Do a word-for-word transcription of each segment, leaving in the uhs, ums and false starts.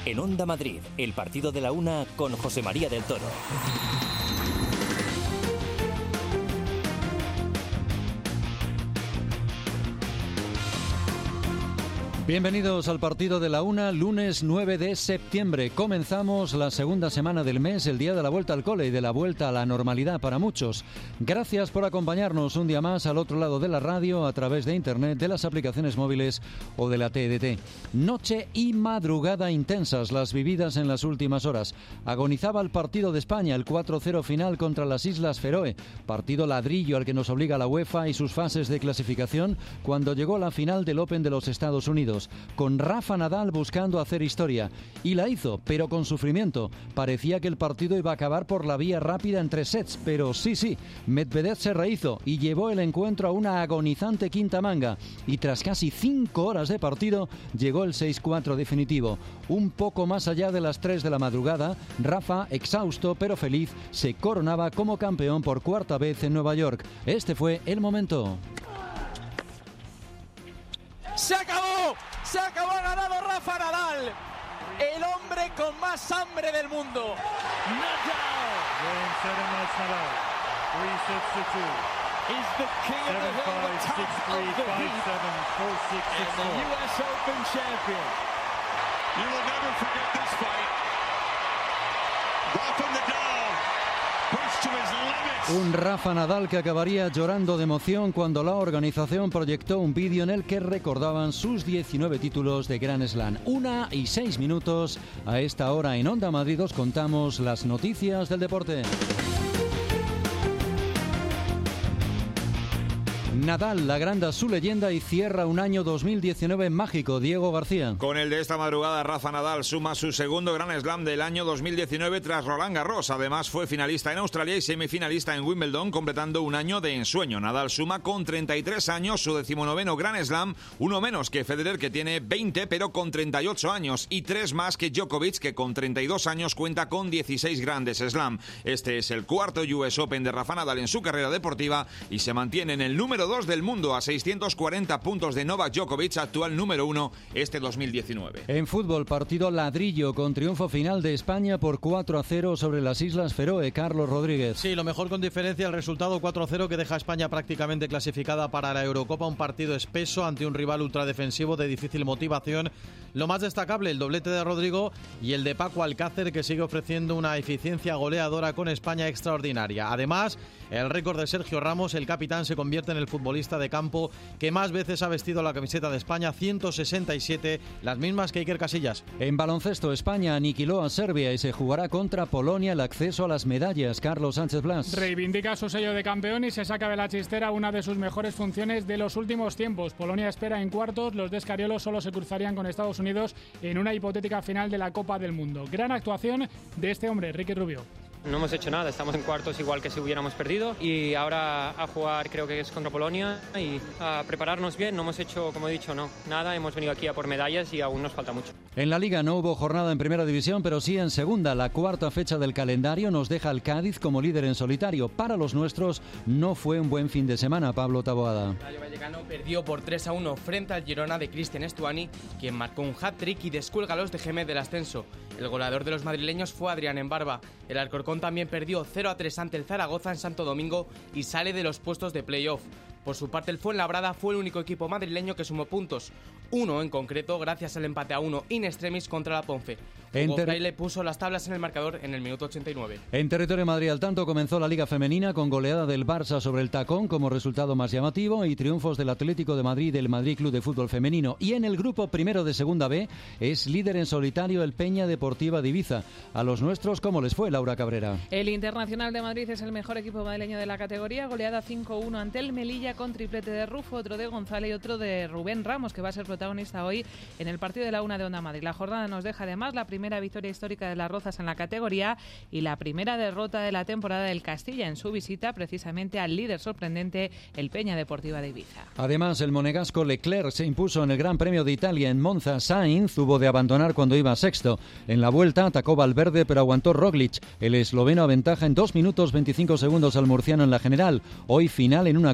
En Onda Madrid, el partido de la una con José María del Toro. Bienvenidos al partido de la una, lunes nueve de septiembre. Comenzamos la segunda semana del mes, el día de la vuelta al cole y de la vuelta a la normalidad para muchos. Gracias por acompañarnos un día más al otro lado de la radio, a través de internet, de las aplicaciones móviles o de la T D T. Noche y madrugada intensas las vividas en las últimas horas. Agonizaba el partido de España, el cuatro cero final contra las Islas Feroe. Partido ladrillo al que nos obliga la UEFA y sus fases de clasificación cuando llegó la final del Open de los Estados Unidos. Con Rafa Nadal buscando hacer historia. Y la hizo, pero con sufrimiento. Parecía que el partido iba a acabar por la vía rápida en tres sets, pero sí, sí, Medvedev se rehizo y llevó el encuentro a una agonizante quinta manga. Y tras casi cinco horas de partido, llegó el seis cuatro definitivo. Un poco más allá de las tres de la madrugada, Rafa, exhausto pero feliz, se coronaba como campeón por cuarta vez en Nueva York. Este fue el momento. ¡Se acabó! ¡Se acabó! ¡Ha ganado Rafa Nadal! El hombre con más hambre del mundo. Nadal is the king of the world, the top of the heap, and the U S Open champion. You will never forget this fight. Rafa Nadal pushed to his limits. Un Rafa Nadal que acabaría llorando de emoción cuando la organización proyectó un vídeo en el que recordaban sus diecinueve títulos de Grand Slam. Una y seis minutos. A esta hora en Onda Madrid os contamos las noticias del deporte. Nadal agranda su leyenda y cierra un año dos mil diecinueve mágico. Diego García. Con el de esta madrugada, Rafa Nadal suma su segundo Grand Slam del año dos mil diecinueve tras Roland Garros. Además, fue finalista en Australia y semifinalista en Wimbledon, completando un año de ensueño. Nadal suma con treinta y tres años su decimonoveno Grand Slam, uno menos que Federer, que tiene veinte, pero con treinta y ocho años, y tres más que Djokovic, que con treinta y dos años cuenta con dieciséis Grandes Slam. Este es el cuarto U S Open de Rafa Nadal en su carrera deportiva y se mantiene en el número dos del mundo a seiscientos cuarenta puntos de Novak Djokovic, actual número uno este dos mil diecinueve. En fútbol, partido ladrillo con triunfo final de España por cuatro a cero sobre las Islas Feroe. Carlos Rodríguez. Sí, lo mejor con diferencia el resultado cuatro a cero que deja a España prácticamente clasificada para la Eurocopa, un partido espeso ante un rival ultradefensivo de difícil motivación. Lo más destacable, el doblete de Rodrigo y el de Paco Alcácer, que sigue ofreciendo una eficiencia goleadora con España extraordinaria. Además, el récord de Sergio Ramos, el capitán, se convierte en el futbolista de campo que más veces ha vestido la camiseta de España, ciento sesenta y siete, las mismas que Iker Casillas. En baloncesto, España aniquiló a Serbia y se jugará contra Polonia el acceso a las medallas. Carlos Sánchez Blas. Reivindica su sello de campeón y se saca de la chistera una de sus mejores funciones de los últimos tiempos. Polonia espera en cuartos, los de Scariolo solo se cruzarían con Estados Unidos en una hipotética final de la Copa del Mundo. Gran actuación de este hombre, Ricky Rubio. No hemos hecho nada, estamos en cuartos igual que si hubiéramos perdido y ahora a jugar creo que es contra Polonia y a prepararnos bien. No hemos hecho, como he dicho, no, nada, hemos venido aquí a por medallas y aún nos falta mucho. En la Liga no hubo jornada en Primera División, pero sí en Segunda. La cuarta fecha del calendario nos deja al Cádiz como líder en solitario. Para los nuestros no fue un buen fin de semana, Pablo Taboada. Rayo Vallecano perdió por tres a uno frente al Girona de Cristian Estuani, quien marcó un hat-trick y descuelga a los de Gémez del ascenso. El goleador de los madrileños fue Adrián Embarba. El Alcorcón también perdió cero a tres ante el Zaragoza en Santo Domingo y sale de los puestos de play-off. Por su parte, el Fuenlabrada fue el único equipo madrileño que sumó puntos, uno en concreto gracias al empate a uno in extremis contra la Ponfe. Hugo ter- Fraile puso las tablas en el marcador en el minuto ochenta y nueve. En territorio Madrid al tanto comenzó la Liga Femenina con goleada del Barça sobre el Tacón como resultado más llamativo y triunfos del Atlético de Madrid y del Madrid Club de Fútbol Femenino. Y en el grupo primero de Segunda B es líder en solitario el Peña Deportiva de Ibiza. A los nuestros, ¿cómo les fue, Laura Cabrera? El Internacional de Madrid es el mejor equipo madrileño de la categoría, goleada cinco uno ante el Melilla con triplete de Rufo, otro de González y otro de Rubén Ramos, que va a ser protagonista hoy en el partido de la una de Onda Madrid. La jornada nos deja además la primera victoria histórica de las Rozas en la categoría y la primera derrota de la temporada del Castilla en su visita precisamente al líder sorprendente, el Peña Deportiva de Ibiza. Además, el monegasco Leclerc se impuso en el Gran Premio de Italia en Monza. Sainz hubo de abandonar cuando iba sexto. En la vuelta atacó Valverde, pero aguantó Roglic. El esloveno aventaja en dos minutos veinticinco segundos al murciano en la general. Hoy final en una cumbre inédita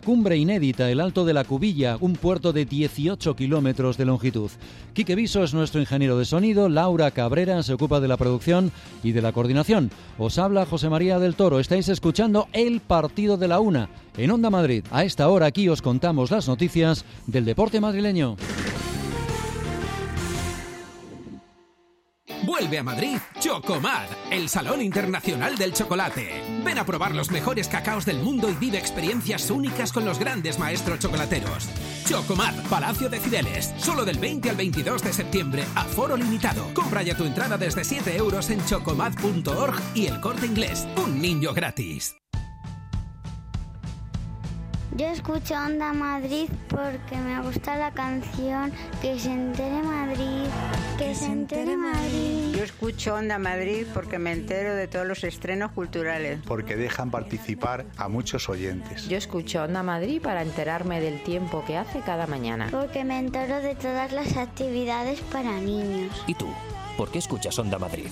inédita, el Alto de la Cubilla, un puerto de dieciocho kilómetros de longitud. Quique Viso es nuestro ingeniero de sonido, Laura Cabrera se ocupa de la producción y de la coordinación. Os habla José María del Toro. Estáis escuchando El Partido de la Una en Onda Madrid. A esta hora aquí os contamos las noticias del deporte madrileño. Vuelve a Madrid Chocomad, el Salón Internacional del Chocolate. Ven a probar los mejores cacaos del mundo y vive experiencias únicas con los grandes maestros chocolateros. Chocomad, Palacio de Cibeles, solo del veinte al veintidós de septiembre, aforo limitado. Compra ya tu entrada desde siete euros en chocomad punto org y El Corte Inglés. Un niño gratis. Yo escucho Onda Madrid porque me gusta la canción Que se entere Madrid, que se entere Madrid. Yo escucho Onda Madrid porque me entero de todos los estrenos culturales. Porque dejan participar a muchos oyentes. Yo escucho Onda Madrid para enterarme del tiempo que hace cada mañana. Porque me entero de todas las actividades para niños. ¿Y tú? ¿Por qué escuchas Onda Madrid?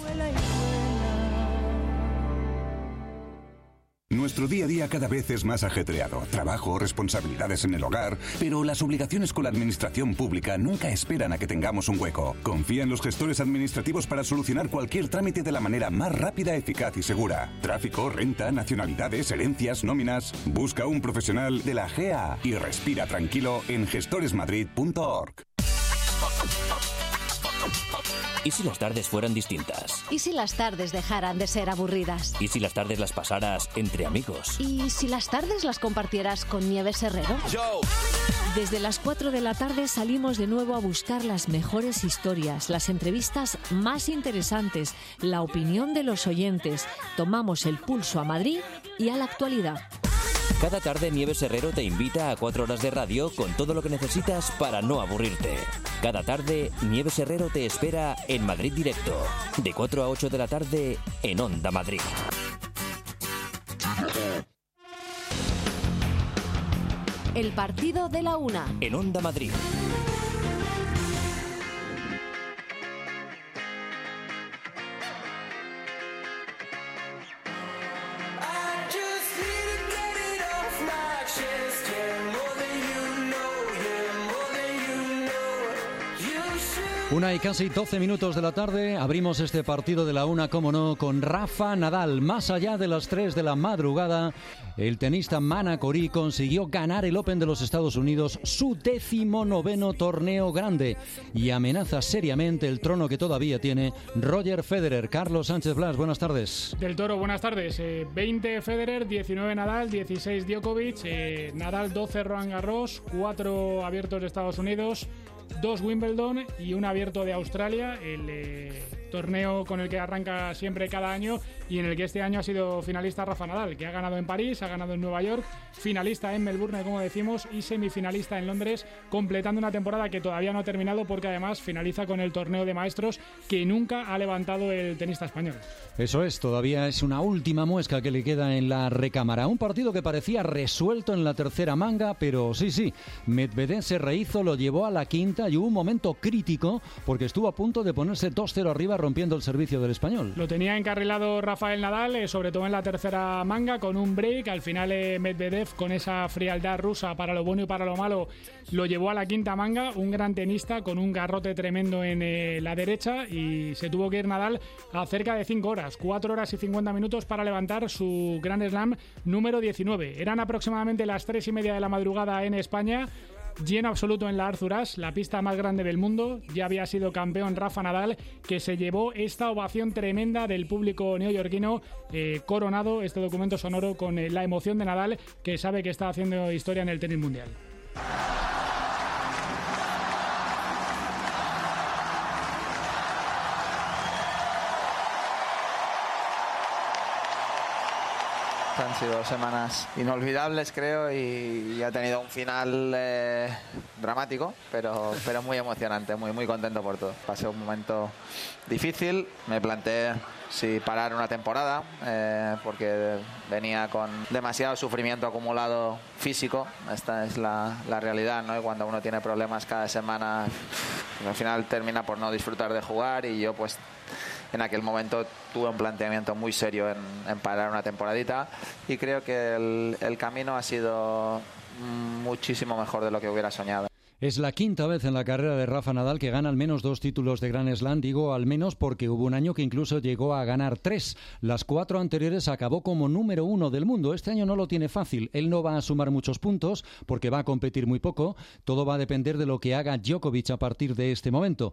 Nuestro día a día cada vez es más ajetreado. Trabajo, responsabilidades en el hogar, pero las obligaciones con la administración pública nunca esperan a que tengamos un hueco. Confía en los gestores administrativos para solucionar cualquier trámite de la manera más rápida, eficaz y segura. Tráfico, renta, nacionalidades, herencias, nóminas. Busca un profesional de la G A y respira tranquilo en gestores madrid punto org. ¿Y si las tardes fueran distintas? ¿Y si las tardes dejaran de ser aburridas? ¿Y si las tardes las pasaras entre amigos? ¿Y si las tardes las compartieras con Nieves Herrero? Yo. Desde las cuatro de la tarde salimos de nuevo a buscar las mejores historias, las entrevistas más interesantes, la opinión de los oyentes. Tomamos el pulso a Madrid y a la actualidad. Cada tarde Nieves Herrero te invita a cuatro horas de radio con todo lo que necesitas para no aburrirte. Cada tarde Nieves Herrero te espera en Madrid Directo, de cuatro a ocho de la tarde en Onda Madrid. El Partido de la Una. En Onda Madrid. Una y casi doce minutos de la tarde, abrimos este partido de la una, como no, con Rafa Nadal. Más allá de las tres de la madrugada, el tenista Mana Corí consiguió ganar el Open de los Estados Unidos, su decimonoveno torneo grande, y amenaza seriamente el trono que todavía tiene Roger Federer. Carlos Sánchez Blas, buenas tardes. Del Toro, buenas tardes. Eh, veinte Federer, diecinueve Nadal, dieciséis Djokovic, eh, Nadal doce Roland Garros, cuatro abiertos de Estados Unidos, dos Wimbledon y un abierto de Australia, el eh, torneo con el que arranca siempre cada año y en el que este año ha sido finalista Rafa Nadal, que ha ganado en París, ha ganado en Nueva York, finalista en Melbourne, como decimos, y semifinalista en Londres, completando una temporada que todavía no ha terminado porque además finaliza con el torneo de maestros que nunca ha levantado el tenista español. Eso es, todavía es una última muesca que le queda en la recámara. Un partido que parecía resuelto en la tercera manga, pero sí, sí, Medvedev se rehizo, lo llevó a la quinta y hubo un momento crítico porque estuvo a punto de ponerse dos cero arriba rompiendo el servicio del español. Lo tenía encarrilado Rafael Nadal, eh, sobre todo en la tercera manga, con un break. Al final eh, Medvedev, con esa frialdad rusa para lo bueno y para lo malo, lo llevó a la quinta manga. Un gran tenista con un garrote tremendo en eh, la derecha, y se tuvo que ir Nadal a cerca de cinco horas, cuatro horas y cincuenta minutos para levantar su Grand Slam número diecinueve. Eran aproximadamente las tres y media de la madrugada en España. Lleno absoluto en la Arthur Ashe, la pista más grande del mundo. Ya había sido campeón Rafa Nadal, que se llevó esta ovación tremenda del público neoyorquino, eh, coronado este documento sonoro con eh, la emoción de Nadal, que sabe que está haciendo historia en el tenis mundial. Han sido semanas inolvidables, creo, y, y ha tenido un final eh, dramático, pero, pero muy emocionante, muy, muy contento por todo. Pasé un momento difícil, me planteé si parar una temporada, eh, porque venía con demasiado sufrimiento acumulado físico. Esta es la, la realidad, ¿no? Y cuando uno tiene problemas cada semana, al final termina por no disfrutar de jugar y yo pues en aquel momento tuve un planteamiento muy serio en, en parar una temporadita y creo que el, el camino ha sido muchísimo mejor de lo que hubiera soñado. Es la quinta vez en la carrera de Rafa Nadal que gana al menos dos títulos de Grand Slam. Digo al menos porque hubo un año que incluso llegó a ganar tres. Las cuatro anteriores acabó como número uno del mundo. Este año no lo tiene fácil. Él no va a sumar muchos puntos porque va a competir muy poco. Todo va a depender de lo que haga Djokovic a partir de este momento.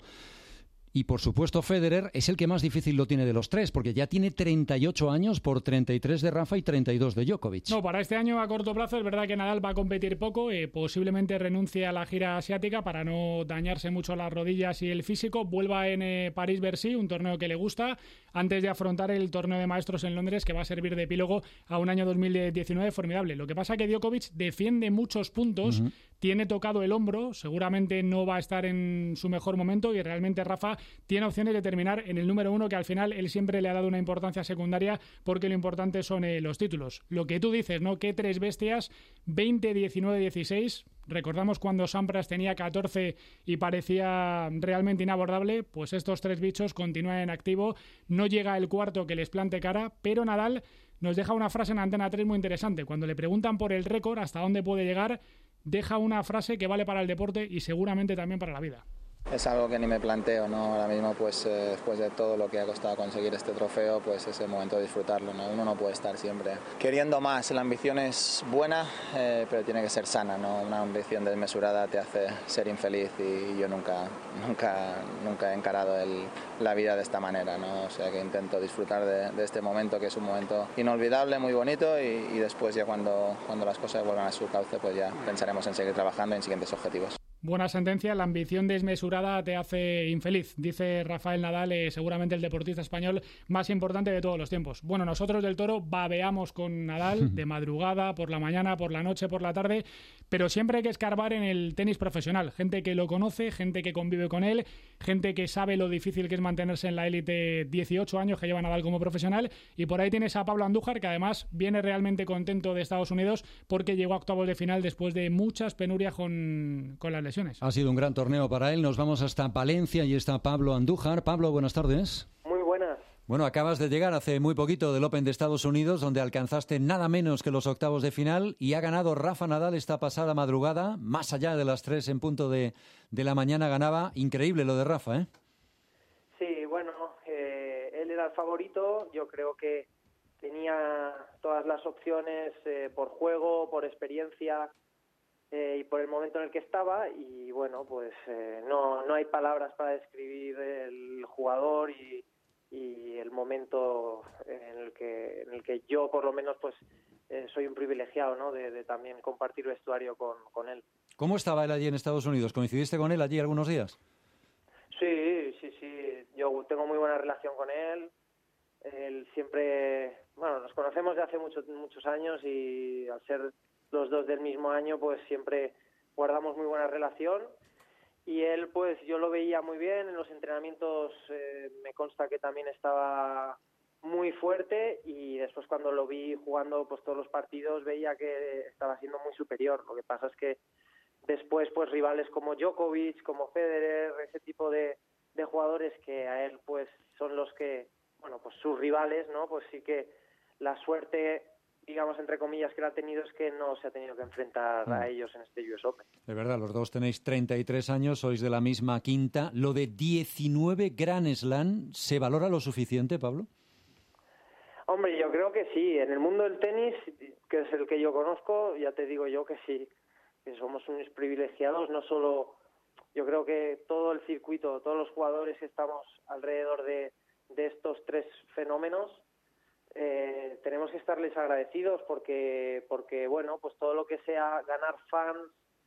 Y, por supuesto, Federer es el que más difícil lo tiene de los tres, porque ya tiene treinta y ocho años por treinta y tres de Rafa y treinta y dos de Djokovic. No, para este año a corto plazo es verdad que Nadal va a competir poco, eh, posiblemente renuncie a la gira asiática para no dañarse mucho las rodillas y el físico, vuelva en eh, París-Bercy, un torneo que le gusta, antes de afrontar el torneo de maestros en Londres, que va a servir de epílogo a un año dos mil diecinueve formidable. Lo que pasa es que Djokovic defiende muchos puntos, uh-huh. tiene tocado el hombro, seguramente no va a estar en su mejor momento y realmente Rafa tiene opciones de terminar en el número uno, que al final él siempre le ha dado una importancia secundaria porque lo importante son eh, los títulos. Lo que tú dices, ¿no? Que tres bestias, veinte, diecinueve, dieciséis. Recordamos cuando Sampras tenía catorce y parecía realmente inabordable, pues estos tres bichos continúan en activo. No llega el cuarto que les plante cara, pero Nadal nos deja una frase en Antena tres muy interesante. Cuando le preguntan por el récord, hasta dónde puede llegar, deja una frase que vale para el deporte y seguramente también para la vida. Es algo que ni me planteo, ¿no? Ahora mismo, pues eh, después de todo lo que ha costado conseguir este trofeo, pues es el momento de disfrutarlo, ¿no? Uno no puede estar siempre queriendo más. La ambición es buena, eh, pero tiene que ser sana, ¿no? Una ambición desmesurada te hace ser infeliz y yo nunca, nunca, nunca he encarado el, la vida de esta manera, ¿no? O sea que intento disfrutar de, de este momento, que es un momento inolvidable, muy bonito, y, y después ya cuando, cuando las cosas vuelvan a su cauce, pues ya pensaremos en seguir trabajando en siguientes objetivos. Buena sentencia, la ambición desmesurada te hace infeliz, dice Rafael Nadal, eh, seguramente el deportista español más importante de todos los tiempos. Bueno, nosotros del Toro babeamos con Nadal de madrugada, por la mañana, por la noche, por la tarde, pero siempre hay que escarbar en el tenis profesional. Gente que lo conoce, gente que convive con él, gente que sabe lo difícil que es mantenerse en la élite, dieciocho años que lleva Nadal como profesional, y por ahí tienes a Pablo Andújar, que además viene realmente contento de Estados Unidos porque llegó a octavos de final después de muchas penurias con, con las lesiones. Ha sido un gran torneo para él. Nos vamos hasta Palencia y está Pablo Andújar. Pablo, buenas tardes. Muy buenas. Bueno, acabas de llegar hace muy poquito del Open de Estados Unidos, donde alcanzaste nada menos que los octavos de final y ha ganado Rafa Nadal esta pasada madrugada, más allá de las tres en punto de, de la mañana ganaba. Increíble lo de Rafa, ¿eh? Sí, bueno, eh, él era el favorito. Yo creo que tenía todas las opciones eh, por juego, por experiencia, Eh, y por el momento en el que estaba, y bueno, pues eh, no, no hay palabras para describir el jugador y, y el momento en el que en el que yo por lo menos pues eh, soy un privilegiado, ¿no? de, de también compartir vestuario con, con él. ¿Cómo estaba él allí en Estados Unidos? ¿Coincidiste con él allí algunos días? Sí, sí, sí, yo tengo muy buena relación con él. Él siempre, bueno, nos conocemos de hace muchos muchos años y al ser los dos del mismo año, pues siempre guardamos muy buena relación, y él, pues yo lo veía muy bien en los entrenamientos, eh, me consta que también estaba muy fuerte, y después cuando lo vi jugando pues todos los partidos veía que estaba siendo muy superior. Lo que pasa es que después pues rivales como Djokovic, como Federer, ese tipo de, de jugadores que a él pues son los que, bueno, pues sus rivales, ¿no? Pues sí que la suerte, digamos, entre comillas, que él ha tenido es que no se ha tenido que enfrentar a ellos en este U S Open. De verdad, los dos tenéis treinta y tres años, sois de la misma quinta. ¿Lo de diecinueve Grand Slam se valora lo suficiente, Pablo? Hombre, yo creo que sí. En el mundo del tenis, que es el que yo conozco, ya te digo yo que sí, que somos unos privilegiados. No solo, yo creo que todo el circuito, todos los jugadores que estamos alrededor de, de estos tres fenómenos, Eh, tenemos que estarles agradecidos porque, porque bueno, pues todo lo que sea ganar fans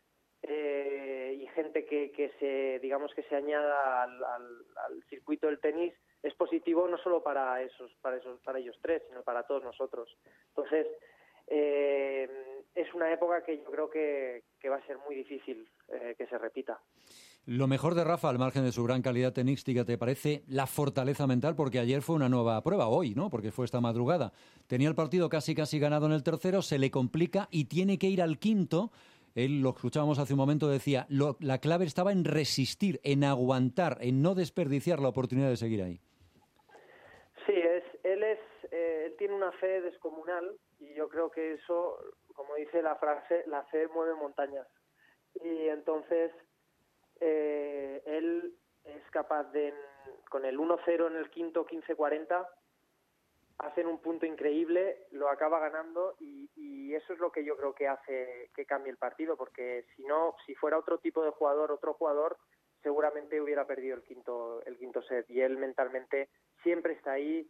eh, y gente que, que se, digamos, que se añada al, al, al circuito del tenis es positivo no solo para esos, para esos, para ellos tres, sino para todos nosotros. Entonces, eh, es una época que yo creo que, que va a ser muy difícil eh, que se repita. Lo mejor de Rafa, al margen de su gran calidad tenística, ¿te parece la fortaleza mental? Porque ayer fue una nueva prueba, hoy, ¿no? Porque fue esta madrugada. Tenía el partido casi casi ganado en el tercero, se le complica y tiene que ir al quinto. él, lo escuchábamos hace un momento, decía, lo, la clave estaba en resistir, en aguantar, en no desperdiciar la oportunidad de seguir ahí. Sí, es, él, es, eh, él tiene una fe descomunal y yo creo que eso, como dice la frase, la fe mueve montañas. Y entonces eh, él es capaz de, con el uno cero en el quinto, quince cuarenta, hacen un punto increíble, lo acaba ganando y, y eso es lo que yo creo que hace que cambie el partido, porque si no, si fuera otro tipo de jugador, otro jugador, seguramente hubiera perdido el quinto, el quinto set, y él mentalmente siempre está ahí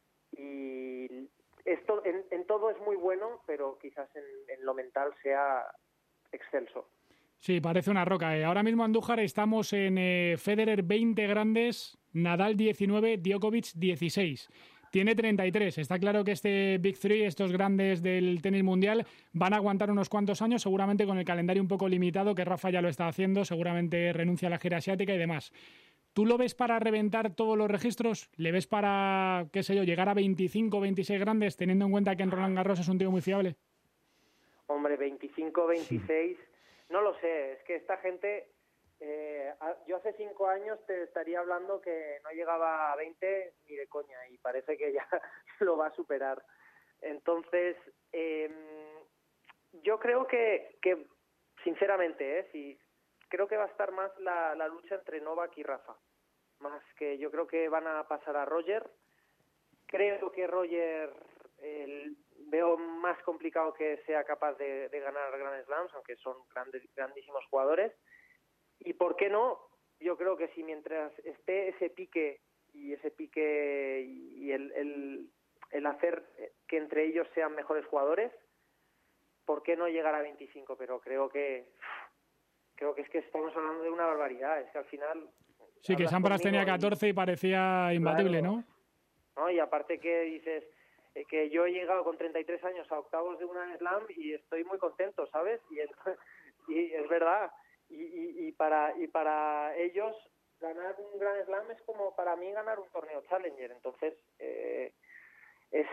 y esto en, en todo es muy bueno, pero quizás en, en lo mental sea excelso. Sí, parece una roca. Ahora mismo, Andújar, estamos en eh, Federer veinte grandes, Nadal diecinueve, Djokovic dieciséis. Tiene treinta y tres. Está claro que este Big Three, estos grandes del tenis mundial, van a aguantar unos cuantos años, seguramente con el calendario un poco limitado, que Rafa ya lo está haciendo, seguramente renuncia a la gira asiática y demás. ¿Tú lo ves para reventar todos los registros? ¿Le ves para, qué sé yo, llegar a veinticinco, veintiséis grandes, teniendo en cuenta que en Roland Garros es un tío muy fiable? Hombre, veinticinco, veintiséis... No lo sé, es que esta gente, eh, yo hace cinco años te estaría hablando que no llegaba a veinte ni de coña y parece que ya lo va a superar. Entonces, eh, yo creo que, que sinceramente, eh, sí, creo que va a estar más la, la lucha entre Novak y Rafa, más que yo creo que van a pasar a Roger. Creo que Roger... El, veo más complicado que sea capaz de, de ganar Grand Slams, aunque son grandes, grandísimos jugadores. Y por qué no, yo creo que si mientras esté ese pique y ese pique y el, el, el hacer que entre ellos sean mejores jugadores, ¿por qué no llegar a veinticinco? Pero creo que creo que es que estamos hablando de una barbaridad. Es que al final... Sí, que Sampras tenía catorce y, y parecía imbatible, claro, ¿no? ¿no? Y aparte que dices... que yo he llegado con treinta y tres años a octavos de una Slam y estoy muy contento, ¿sabes? Y es, y es verdad. Y, y, y para y para ellos ganar un Grand Slam es como para mí ganar un torneo Challenger. Entonces eh, es,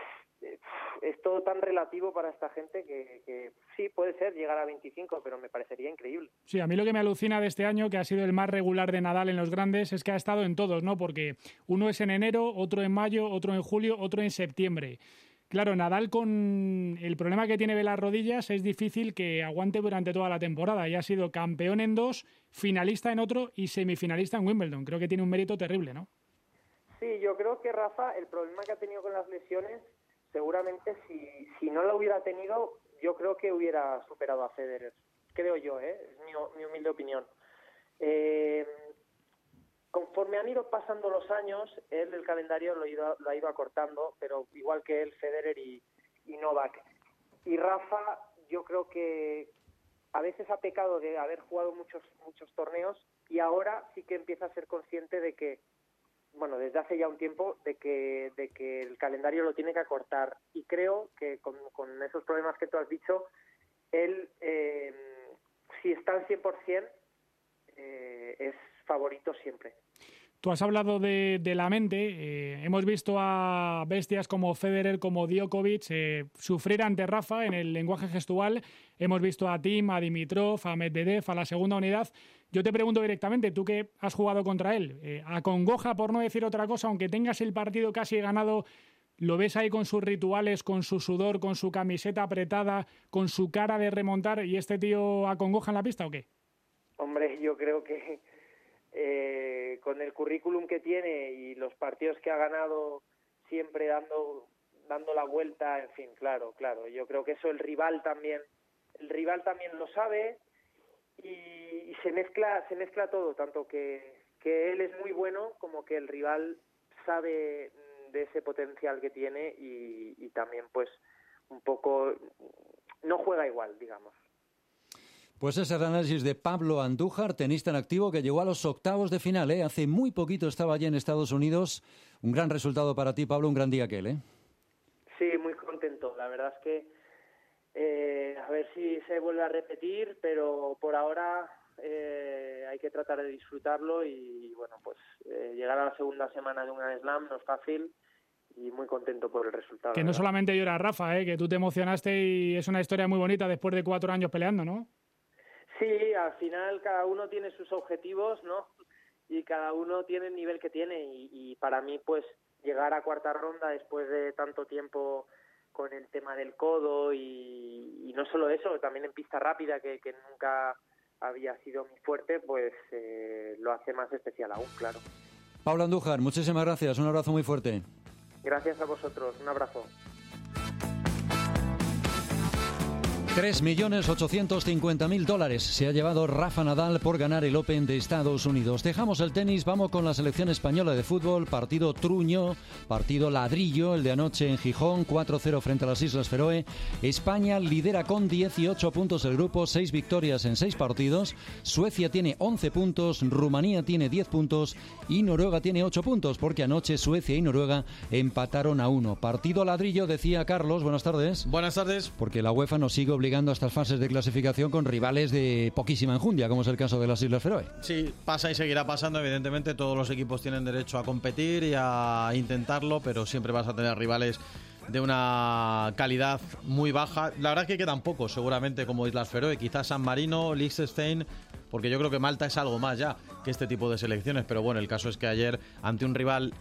es todo tan relativo para esta gente que, que sí, puede ser llegar a veinticinco, pero me parecería increíble. Sí, a mí lo que me alucina de este año, que ha sido el más regular de Nadal en los grandes, es que ha estado en todos, ¿no? Porque uno es en enero, otro en mayo, otro en julio, otro en septiembre. Claro, Nadal, con el problema que tiene de las rodillas, es difícil que aguante durante toda la temporada. Y ha sido campeón en dos, finalista en otro y semifinalista en Wimbledon. Creo que tiene un mérito terrible, ¿no? Sí, yo creo que Rafa, el problema que ha tenido con las lesiones, seguramente si, si no lo hubiera tenido, yo creo que hubiera superado a Federer. Creo yo, ¿eh? Es mi, mi humilde opinión. Eh, conforme han ido pasando los años, él el calendario lo ha ido, lo ha ido acortando, pero igual que él, Federer y, y Novak. Y Rafa, yo creo que a veces ha pecado de haber jugado muchos, muchos torneos y ahora sí que empieza a ser consciente de que, bueno, desde hace ya un tiempo, de que, de que el calendario lo tiene que acortar. Y creo que con, con esos problemas que tú has dicho, él, eh, si está al cien por ciento, eh, es favorito siempre. Tú has hablado de, de la mente. Eh, hemos visto a bestias como Federer, como Djokovic, eh, sufrir ante Rafa en el lenguaje gestual. Hemos visto a Thiem, a Dimitrov, a Medvedev, a la segunda unidad. Yo te pregunto directamente, tú que has jugado contra él, eh, ¿acongoja, por no decir otra cosa, aunque tengas el partido casi ganado, lo ves ahí con sus rituales, con su sudor, con su camiseta apretada, con su cara de remontar, y este tío acongoja en la pista o qué? Hombre, yo creo que Eh, con el currículum que tiene y los partidos que ha ganado siempre dando dando la vuelta, en fin, claro, claro, yo creo que eso el rival también el rival también lo sabe y, y se mezcla se mezcla todo, tanto que, que él es muy bueno como que el rival sabe de ese potencial que tiene y, y también pues un poco no juega igual, digamos. Pues ese es el análisis de Pablo Andújar, tenista en activo que llegó a los octavos de final, ¿eh? Hace muy poquito estaba allí en Estados Unidos. Un gran resultado para ti, Pablo, un gran día aquel, ¿eh? Sí, muy contento. La verdad es que eh, a ver si se vuelve a repetir, pero por ahora eh, hay que tratar de disfrutarlo y, y bueno, pues eh, llegar a la segunda semana de un Grand Slam no es fácil y muy contento por el resultado. Que no solamente llora Rafa, ¿eh? Que tú te emocionaste y es una historia muy bonita después de cuatro años peleando, ¿no? Sí, al final cada uno tiene sus objetivos, ¿no? Y cada uno tiene el nivel que tiene y, y para mí, pues, llegar a cuarta ronda después de tanto tiempo con el tema del codo y, y no solo eso, también en pista rápida, que, que nunca había sido mi fuerte, pues eh, lo hace más especial aún, claro. Paula Andújar, muchísimas gracias, un abrazo muy fuerte. Gracias a vosotros, un abrazo. tres millones ochocientos cincuenta mil dólares se ha llevado Rafa Nadal por ganar el Open de Estados Unidos. Dejamos el tenis, vamos con la selección española de fútbol. Partido truño, partido ladrillo, el de anoche en Gijón, cuatro cero frente a las Islas Feroe. España lidera con dieciocho puntos el grupo, seis victorias en seis partidos. Suecia tiene once puntos, Rumanía tiene diez puntos y Noruega tiene ocho puntos, porque anoche Suecia y Noruega empataron a uno. Partido ladrillo, decía Carlos. Buenas tardes. Buenas tardes. Porque la UEFA nos sigue obligando obligando a estas fases de clasificación con rivales de poquísima enjundia, como es el caso de las Islas Feroe. Sí, pasa y seguirá pasando, evidentemente todos los equipos tienen derecho a competir y a intentarlo, pero siempre vas a tener rivales de una calidad muy baja. La verdad es que quedan pocos, seguramente, como Islas Feroe, quizás San Marino, Liechtenstein, porque yo creo que Malta es algo más ya que este tipo de selecciones, pero bueno, el caso es que ayer, ante un rival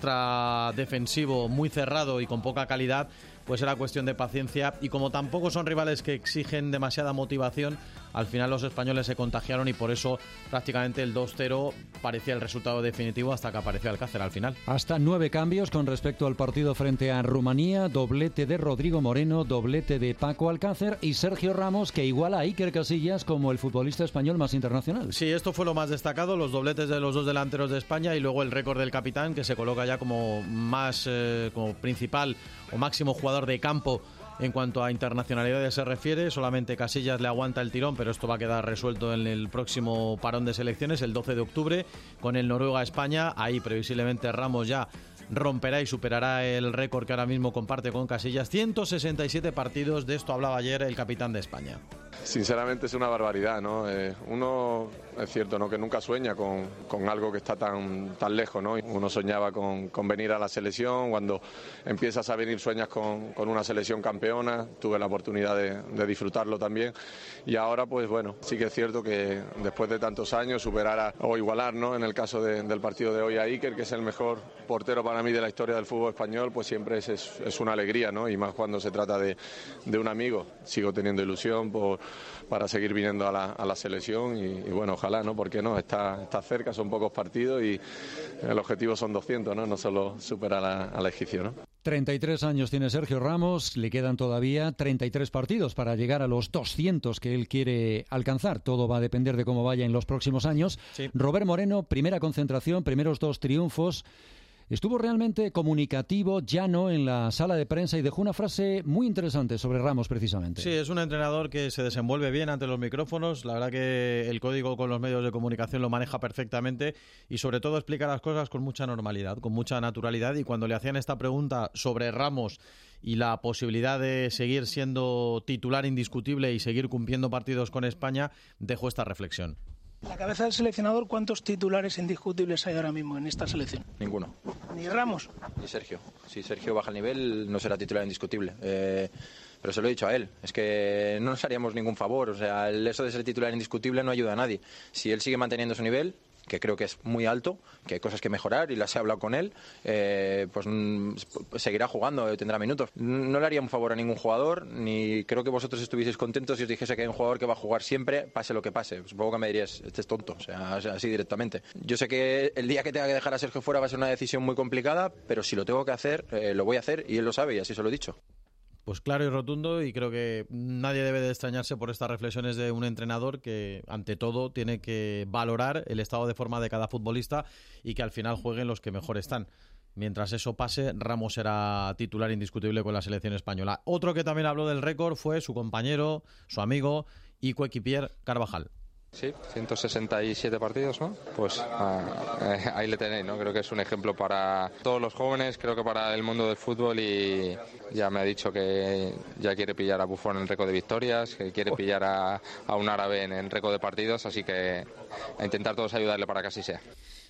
extra defensivo, muy cerrado y con poca calidad, pues era cuestión de paciencia, y como tampoco son rivales que exigen demasiada motivación, al final los españoles se contagiaron y por eso prácticamente el dos cero parecía el resultado definitivo hasta que apareció Alcácer al final. Hasta nueve cambios con respecto al partido frente a Rumanía, doblete de Rodrigo Moreno, doblete de Paco Alcácer y Sergio Ramos, que iguala a Iker Casillas como el futbolista español más internacional. Sí, esto fue lo más destacado, los dobletes de los dos delanteros de España y luego el récord del capitán, que se coloca ya como más eh, como principal o máximo jugador de campo en cuanto a internacionalidades se refiere. Solamente Casillas le aguanta el tirón, pero esto va a quedar resuelto en el próximo parón de selecciones, el doce de octubre, con el Noruega-España. Ahí previsiblemente Ramos ya romperá y superará el récord que ahora mismo comparte con Casillas. ciento sesenta y siete partidos, de esto hablaba ayer el capitán de España. Sinceramente es una barbaridad, ¿no? Eh, uno, es cierto, ¿no?, que nunca sueña con, con algo que está tan, tan lejos, ¿no? Uno soñaba con, con venir a la selección, cuando empiezas a venir sueñas con, con una selección campeona, tuve la oportunidad de, de disfrutarlo también, y ahora pues bueno, sí que es cierto que después de tantos años superar a, o igualar, ¿no?, en el caso de, del partido de hoy a Iker, que es el mejor portero para mí de la historia del fútbol español, pues siempre es, es, es una alegría, ¿no? Y más cuando se trata de, de un amigo. Sigo teniendo ilusión por para seguir viniendo a la, a la selección y, y bueno, ojalá, ¿no? Porque no, está, está cerca, son pocos partidos y el objetivo son doscientos, ¿no? No solo superar a, a la egipcio, ¿no? treinta y tres años tiene Sergio Ramos, le quedan todavía treinta y tres partidos para llegar a los doscientos que él quiere alcanzar. Todo va a depender de cómo vaya en los próximos años. Sí. Robert Moreno, primera concentración, primeros dos triunfos. Estuvo realmente comunicativo, llano en la sala de prensa y dejó una frase muy interesante sobre Ramos precisamente. Sí, es un entrenador que se desenvuelve bien ante los micrófonos. La verdad que el código con los medios de comunicación lo maneja perfectamente y sobre todo explica las cosas con mucha normalidad, con mucha naturalidad. Y cuando le hacían esta pregunta sobre Ramos y la posibilidad de seguir siendo titular indiscutible y seguir cumpliendo partidos con España, dejó esta reflexión. La cabeza del seleccionador, ¿cuántos titulares indiscutibles hay ahora mismo en esta selección? Ninguno. ¿Ni Ramos? Ni Sergio. Si Sergio baja el nivel, no será titular indiscutible. Eh, pero se lo he dicho a él. Es que no nos haríamos ningún favor. O sea, el eso de ser titular indiscutible no ayuda a nadie. Si él sigue manteniendo su nivel, que creo que es muy alto, que hay cosas que mejorar y las he hablado con él, eh, pues mm, seguirá jugando, tendrá minutos. No le haría un favor a ningún jugador, ni creo que vosotros estuvieseis contentos si os dijese que hay un jugador que va a jugar siempre, pase lo que pase. Supongo que me dirías, este es tonto, o sea, así directamente. Yo sé que el día que tenga que dejar a Sergio fuera va a ser una decisión muy complicada, pero si lo tengo que hacer, eh, lo voy a hacer y él lo sabe y así se lo he dicho. Pues claro y rotundo, y creo que nadie debe de extrañarse por estas reflexiones de un entrenador que ante todo tiene que valorar el estado de forma de cada futbolista y que al final jueguen los que mejor están. Mientras eso pase, Ramos será titular indiscutible con la selección española. Otro que también habló del récord fue su compañero, su amigo y coequipier Carvajal. Sí, ciento sesenta y siete partidos, ¿no? Pues ah, eh, ahí le tenéis, ¿no? Creo que es un ejemplo para todos los jóvenes, creo que para el mundo del fútbol, y ya me ha dicho que ya quiere pillar a Buffon en récord de victorias, que quiere pillar a, a un árabe en, en récord de partidos, así que a intentar todos ayudarle para que así sea.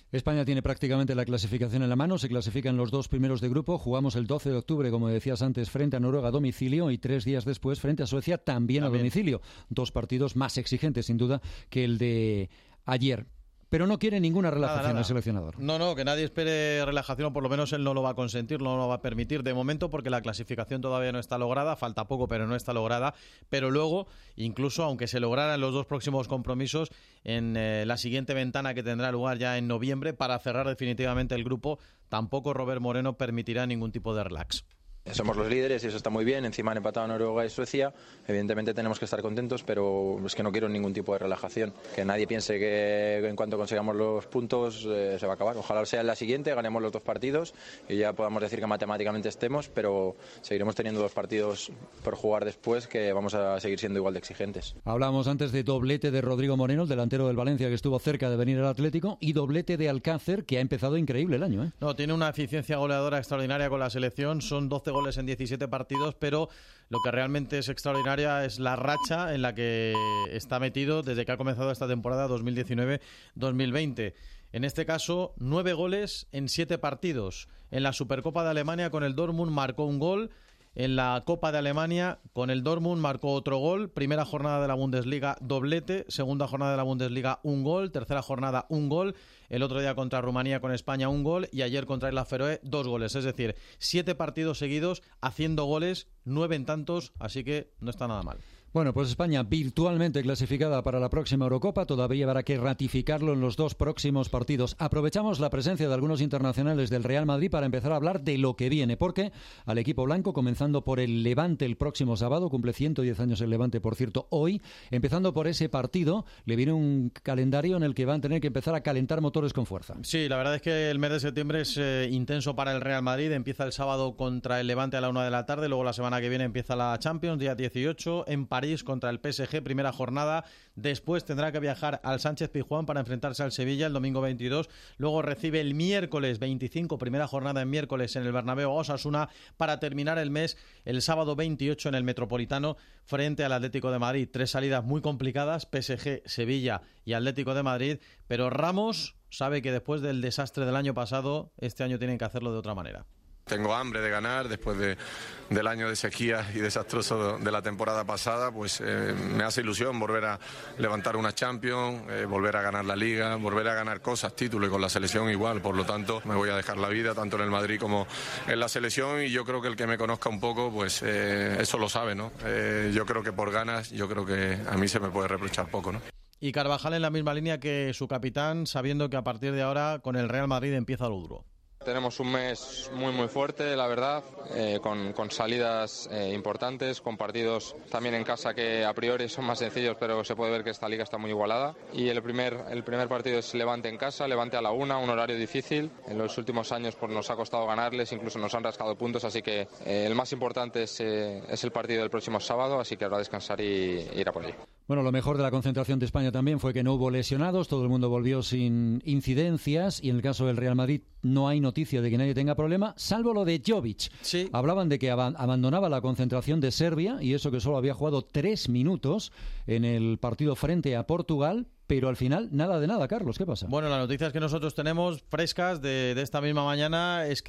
España tiene prácticamente la clasificación en la mano, se clasifican los dos primeros de grupo, jugamos el doce de octubre, como decías antes, frente a Noruega a domicilio y tres días después frente a Suecia también, también. a domicilio. Dos partidos más exigentes, sin duda, que el de ayer. Pero no quiere ninguna relajación nada, nada. el seleccionador. No, no, que nadie espere relajación, o por lo menos él no lo va a consentir, no lo va a permitir de momento, porque la clasificación todavía no está lograda, falta poco, pero no está lograda. Pero luego, incluso aunque se lograran los dos próximos compromisos, en eh, la siguiente ventana que tendrá lugar ya en noviembre, para cerrar definitivamente el grupo, tampoco Robert Moreno permitirá ningún tipo de relax. Somos los líderes y eso está muy bien. Encima han empatado Noruega y Suecia. Evidentemente tenemos que estar contentos, pero es que no quiero ningún tipo de relajación. Que nadie piense que en cuanto consigamos los puntos eh, se va a acabar. Ojalá sea en la siguiente, ganemos los dos partidos y ya podamos decir que matemáticamente estemos, pero seguiremos teniendo dos partidos por jugar después que vamos a seguir siendo igual de exigentes. Hablamos antes de doblete de Rodrigo Moreno, el delantero del Valencia que estuvo cerca de venir al Atlético, y doblete de Alcácer, que ha empezado increíble el año. ¿eh? No, tiene una eficiencia goleadora extraordinaria con la selección. Son doce goles en diecisiete partidos, pero lo que realmente es extraordinaria es la racha en la que está metido desde que ha comenzado esta temporada dos mil diecinueve dos mil veinte. En este caso, nueve goles en siete partidos. En la Supercopa de Alemania con el Dortmund marcó un gol. En la Copa de Alemania con el Dortmund marcó otro gol. Primera jornada de la Bundesliga, doblete. Segunda jornada de la Bundesliga, un gol. Tercera jornada, un gol. El otro día contra Rumanía con España, un gol. Y ayer contra Islas Feroe, dos goles. Es decir, siete partidos seguidos haciendo goles, nueve en tantos. Así que no está nada mal. Bueno, pues España virtualmente clasificada para la próxima Eurocopa. Todavía habrá que ratificarlo en los dos próximos partidos. Aprovechamos la presencia de algunos internacionales del Real Madrid para empezar a hablar de lo que viene, porque al equipo blanco, comenzando por el Levante el próximo sábado, cumple ciento diez años el Levante, por cierto, hoy, empezando por ese partido, le viene un calendario en el que van a tener que empezar a calentar motores con fuerza. Sí, la verdad es que el mes de septiembre es eh, intenso para el Real Madrid. Empieza el sábado contra el Levante a la una de la tarde, luego la semana que viene empieza la Champions, día dieciocho, en París contra el P S G, primera jornada. Después tendrá que viajar al Sánchez Pizjuán para enfrentarse al Sevilla el domingo veintidós. Luego recibe el miércoles veinticinco, primera jornada en miércoles en el Bernabéu a Osasuna, para terminar el mes el sábado veintiocho en el Metropolitano frente al Atlético de Madrid. Tres salidas muy complicadas, P S G, Sevilla y Atlético de Madrid, pero Ramos sabe que después del desastre del año pasado, este año tienen que hacerlo de otra manera. Tengo hambre de ganar después de, del año de sequía y desastroso de la temporada pasada. Pues eh, me hace ilusión volver a levantar una Champions, eh, volver a ganar la Liga, volver a ganar cosas, títulos, y con la selección igual. Por lo tanto, me voy a dejar la vida tanto en el Madrid como en la selección, y yo creo que el que me conozca un poco, pues eh, eso lo sabe, ¿no? Eh, yo creo que por ganas, yo creo que a mí se me puede reprochar poco, ¿no? Y Carvajal en la misma línea que su capitán, sabiendo que a partir de ahora con el Real Madrid empieza lo duro. Tenemos un mes muy muy fuerte, la verdad, eh, con, con salidas eh, importantes, con partidos también en casa que a priori son más sencillos, pero se puede ver que esta liga está muy igualada. Y el primer, el primer partido es Levante en casa, Levante a la una, un horario difícil. En los últimos años pues, nos ha costado ganarles, incluso nos han rascado puntos, así que eh, el más importante es, eh, es el partido del próximo sábado, así que habrá descansar y ir a por allí. Bueno, lo mejor de la concentración de España también fue que no hubo lesionados, todo el mundo volvió sin incidencias, y en el caso del Real Madrid no hay noticia de que nadie tenga problema, salvo lo de Jovic. Sí. Hablaban de que ab- abandonaba la concentración de Serbia, y eso que solo había jugado tres minutos en el partido frente a Portugal, pero al final nada de nada. Carlos, ¿qué pasa? Bueno, las noticias que nosotros tenemos frescas de, de esta misma mañana es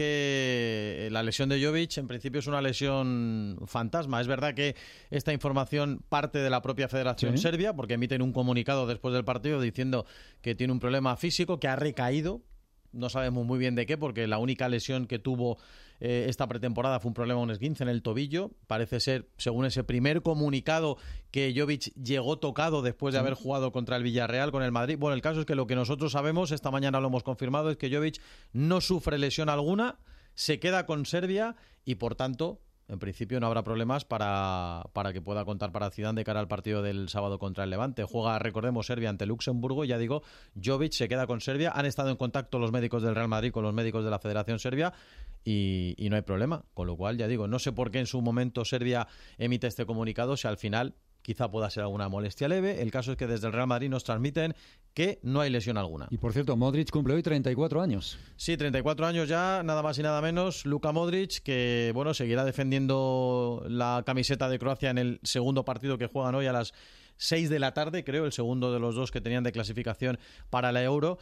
que la lesión de Jovic en principio es una lesión fantasma. Es verdad que esta información parte de la propia Federación ¿Sí? Serbia, porque emiten un comunicado después del partido diciendo que tiene un problema físico, que ha recaído. No sabemos muy bien de qué, porque la única lesión que tuvo eh, esta pretemporada fue un problema, un esguince en el tobillo. Parece ser, según ese primer comunicado, que Jovic llegó tocado después de haber jugado contra el Villarreal con el Madrid. Bueno, el caso es que lo que nosotros sabemos, esta mañana lo hemos confirmado, es que Jovic no sufre lesión alguna, se queda con Serbia y, por tanto, en principio no habrá problemas para, para que pueda contar para Zidane de cara al partido del sábado contra el Levante. Juega, recordemos, Serbia ante Luxemburgo. Ya digo, Jovic se queda con Serbia. Han estado en contacto los médicos del Real Madrid con los médicos de la Federación Serbia y, y no hay problema. Con lo cual, ya digo, no sé por qué en su momento Serbia emite este comunicado, si al final quizá pueda ser alguna molestia leve. El caso es que desde el Real Madrid nos transmiten que no hay lesión alguna. Y por cierto, Modric cumple hoy treinta y cuatro años. Sí, treinta y cuatro años ya, nada más y nada menos. Luka Modric, que bueno, seguirá defendiendo la camiseta de Croacia en el segundo partido que juegan hoy a las seis de la tarde, creo, el segundo de los dos que tenían de clasificación para la Euro.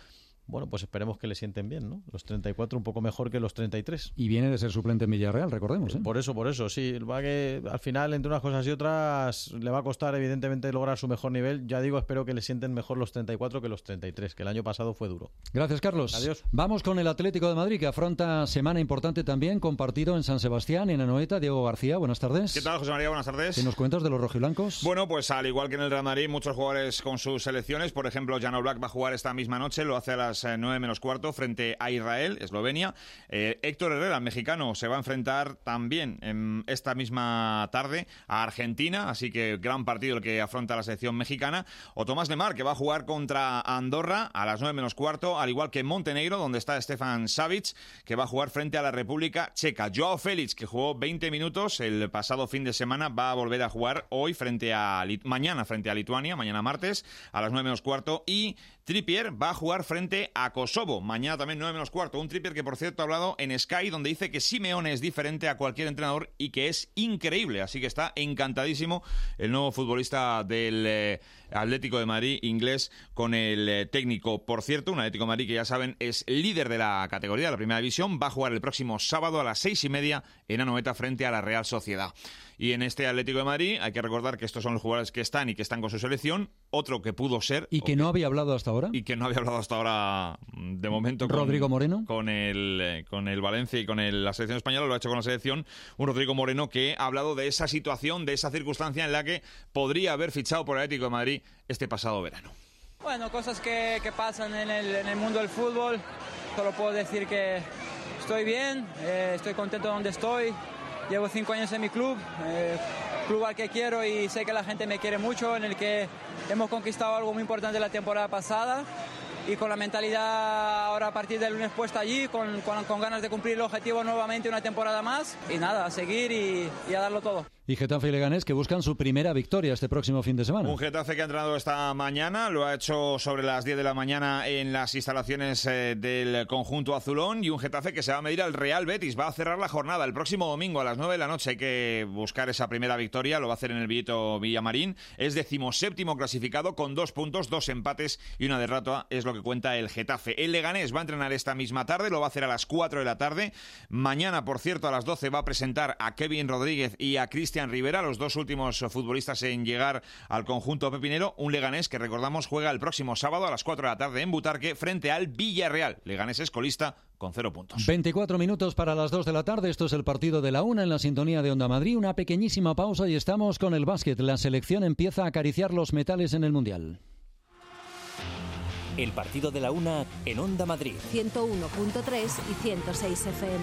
bueno, pues esperemos que le sienten bien, ¿no? Los treinta y cuatro un poco mejor que los treinta y tres. Y viene de ser suplente en Villarreal, recordemos, ¿eh? Por eso, por eso, sí. Va que al final, entre unas cosas y otras, le va a costar evidentemente lograr su mejor nivel. Ya digo, espero que le sienten mejor los treinta y cuatro que los treinta y tres, que el año pasado fue duro. Gracias, Carlos. Adiós. Vamos con el Atlético de Madrid, que afronta semana importante también, con partido en San Sebastián, en Anoeta. Diego García, buenas tardes. ¿Qué tal, José María? Buenas tardes. ¿Qué nos cuentas de los rojiblancos? Bueno, pues al igual que en el Real Madrid, muchos jugadores con sus selecciones. Por ejemplo, Jan Oblak va a jugar esta misma noche, lo hace a las nueve menos cuarto frente a Israel, Eslovenia. Eh, Héctor Herrera, mexicano, se va a enfrentar también en esta misma tarde a Argentina, así que gran partido el que afronta la selección mexicana. O Tomás Lemar, que va a jugar contra Andorra a las nueve menos cuarto, al igual que en Montenegro, donde está Stefan Savic, que va a jugar frente a la República Checa. Joao Félix, que jugó veinte minutos el pasado fin de semana, va a volver a jugar hoy frente a mañana frente a Lituania, mañana martes, a las nueve menos cuarto, y Trippier va a jugar frente a Kosovo, mañana también nueve menos cuarto. Un Trippier que, por cierto, ha hablado en Sky, donde dice que Simeone es diferente a cualquier entrenador y que es increíble. Así que está encantadísimo el nuevo futbolista del eh, Atlético de Madrid inglés con el eh, técnico. Por cierto, un Atlético de Madrid que, ya saben, es líder de la categoría de la Primera División. Va a jugar el próximo sábado a las seis y media en Anoeta frente a la Real Sociedad. Y en este Atlético de Madrid hay que recordar que estos son los jugadores que están y que están con su selección. Otro que pudo ser... Y que no había hablado hasta ahora. Y que no había hablado hasta ahora, de momento, con Rodrigo Moreno. Con el, con el Valencia y con el, la selección española, lo ha hecho con la selección. Un Rodrigo Moreno que ha hablado de esa situación, de esa circunstancia en la que podría haber fichado por el Atlético de Madrid este pasado verano. Bueno, cosas que, que pasan en el, en el mundo del fútbol. Solo puedo decir que estoy bien, eh, estoy contento donde estoy. Llevo cinco años en mi club, eh, club al que quiero y sé que la gente me quiere mucho, en el que hemos conquistado algo muy importante la temporada pasada y con la mentalidad ahora a partir del lunes puesta allí, con, con, con ganas de cumplir el objetivo nuevamente una temporada más y nada, a seguir y, y a darlo todo. Y Getafe y Leganés, que buscan su primera victoria este próximo fin de semana. Un Getafe que ha entrenado esta mañana, lo ha hecho sobre las diez de la mañana en las instalaciones eh, del conjunto azulón, y un Getafe que se va a medir al Real Betis. Va a cerrar la jornada el próximo domingo a las nueve de la noche. Hay que buscar esa primera victoria, lo va a hacer en el Villito Villamarín. Es decimoséptimo clasificado con dos puntos, dos empates y una derrota, es lo que cuenta el Getafe. El Leganés va a entrenar esta misma tarde, lo va a hacer a las cuatro de la tarde. Mañana, por cierto, a las doce va a presentar a Kevin Rodríguez y a Cristian Rivera, los dos últimos futbolistas en llegar al conjunto pepinero. Un Leganés que, recordamos, juega el próximo sábado a las cuatro de la tarde en Butarque frente al Villarreal. Leganés es colista con cero puntos. veinticuatro minutos para las dos de la tarde. Esto es el partido de la una en la sintonía de Onda Madrid. Una pequeñísima pausa y estamos con el básquet. La selección empieza a acariciar los metales en el Mundial. El partido de la una en Onda Madrid. ciento uno punto tres y ciento seis F M.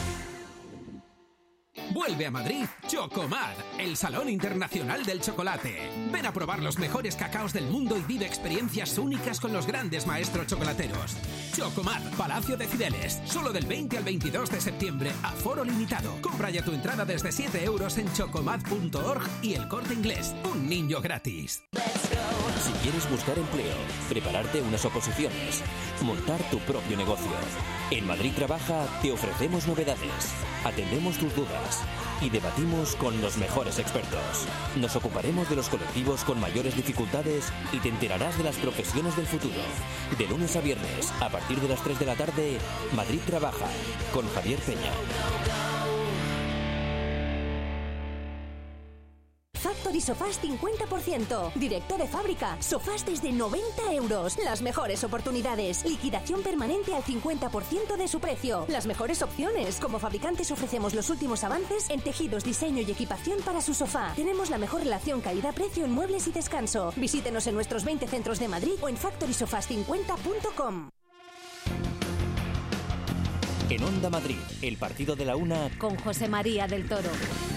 Vuelve a Madrid Chocomad, el Salón Internacional del Chocolate. Ven a probar los mejores cacaos del mundo y vive experiencias únicas con los grandes maestros chocolateros. Chocomad, Palacio de Cibeles, solo del veinte al veintidós de septiembre, aforo limitado. Compra ya tu entrada desde siete euros en chocomad punto org y El Corte Inglés. Un niño gratis. Si quieres buscar empleo, prepararte unas oposiciones, montar tu propio negocio. En Madrid Trabaja te ofrecemos novedades, atendemos tus dudas y debatimos con los mejores expertos. Nos ocuparemos de los colectivos con mayores dificultades y te enterarás de las profesiones del futuro. De lunes a viernes, a partir de las tres de la tarde, Madrid Trabaja, con Javier Peña. Factory Sofás cincuenta por ciento. Directo de fábrica. Sofás desde noventa euros. Las mejores oportunidades. Liquidación permanente al cincuenta por ciento de su precio. Las mejores opciones. Como fabricantes ofrecemos los últimos avances en tejidos, diseño y equipación para su sofá. Tenemos la mejor relación calidad-precio en muebles y descanso. Visítenos en nuestros veinte centros de Madrid o en factory sofás cincuenta punto com. En Onda Madrid, el partido de la una con José María del Toro.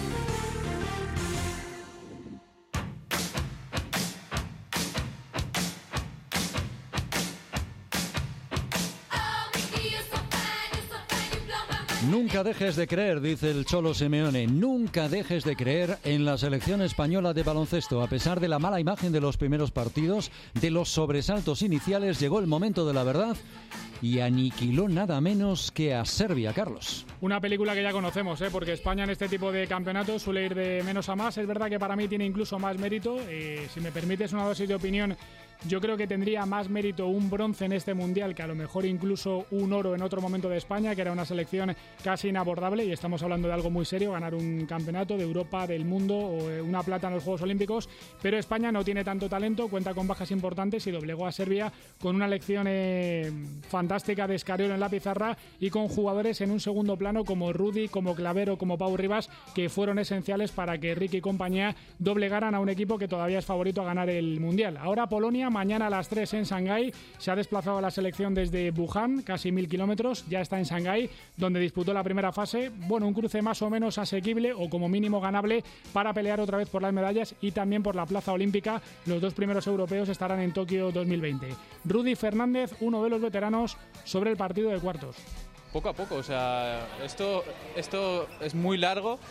Nunca dejes de creer, dice el Cholo Simeone, nunca dejes de creer en la selección española de baloncesto. A pesar de la mala imagen de los primeros partidos, de los sobresaltos iniciales, llegó el momento de la verdad y aniquiló nada menos que a Serbia, Carlos. Una película que ya conocemos, ¿eh? Porque España en este tipo de campeonatos suele ir de menos a más. Es verdad que para mí tiene incluso más mérito. Eh, si me permites una dosis de opinión Yo creo que tendría más mérito un bronce en este Mundial que a lo mejor incluso un oro en otro momento de España, que era una selección casi inabordable, y estamos hablando de algo muy serio, ganar un campeonato de Europa, del mundo, o una plata en los Juegos Olímpicos, pero España no tiene tanto talento, cuenta con bajas importantes y doblegó a Serbia con una lección eh, fantástica de Scariolo en la pizarra y con jugadores en un segundo plano como Rudy, como Clavero, como Pau Rivas, que fueron esenciales para que Ricky y compañía doblegaran a un equipo que todavía es favorito a ganar el Mundial. Ahora Polonia, mañana a las tres en Shanghái, se ha desplazado a la selección desde Wuhan, casi mil kilómetros, ya está en Shanghái, donde disputó la primera fase. Bueno, un cruce más o menos asequible o como mínimo ganable para pelear otra vez por las medallas y también por la plaza olímpica. Los dos primeros europeos estarán en Tokio dos mil veinte. Rudy Fernández, uno de los veteranos, sobre el partido de cuartos. Poco a poco, o sea, esto, esto es muy largo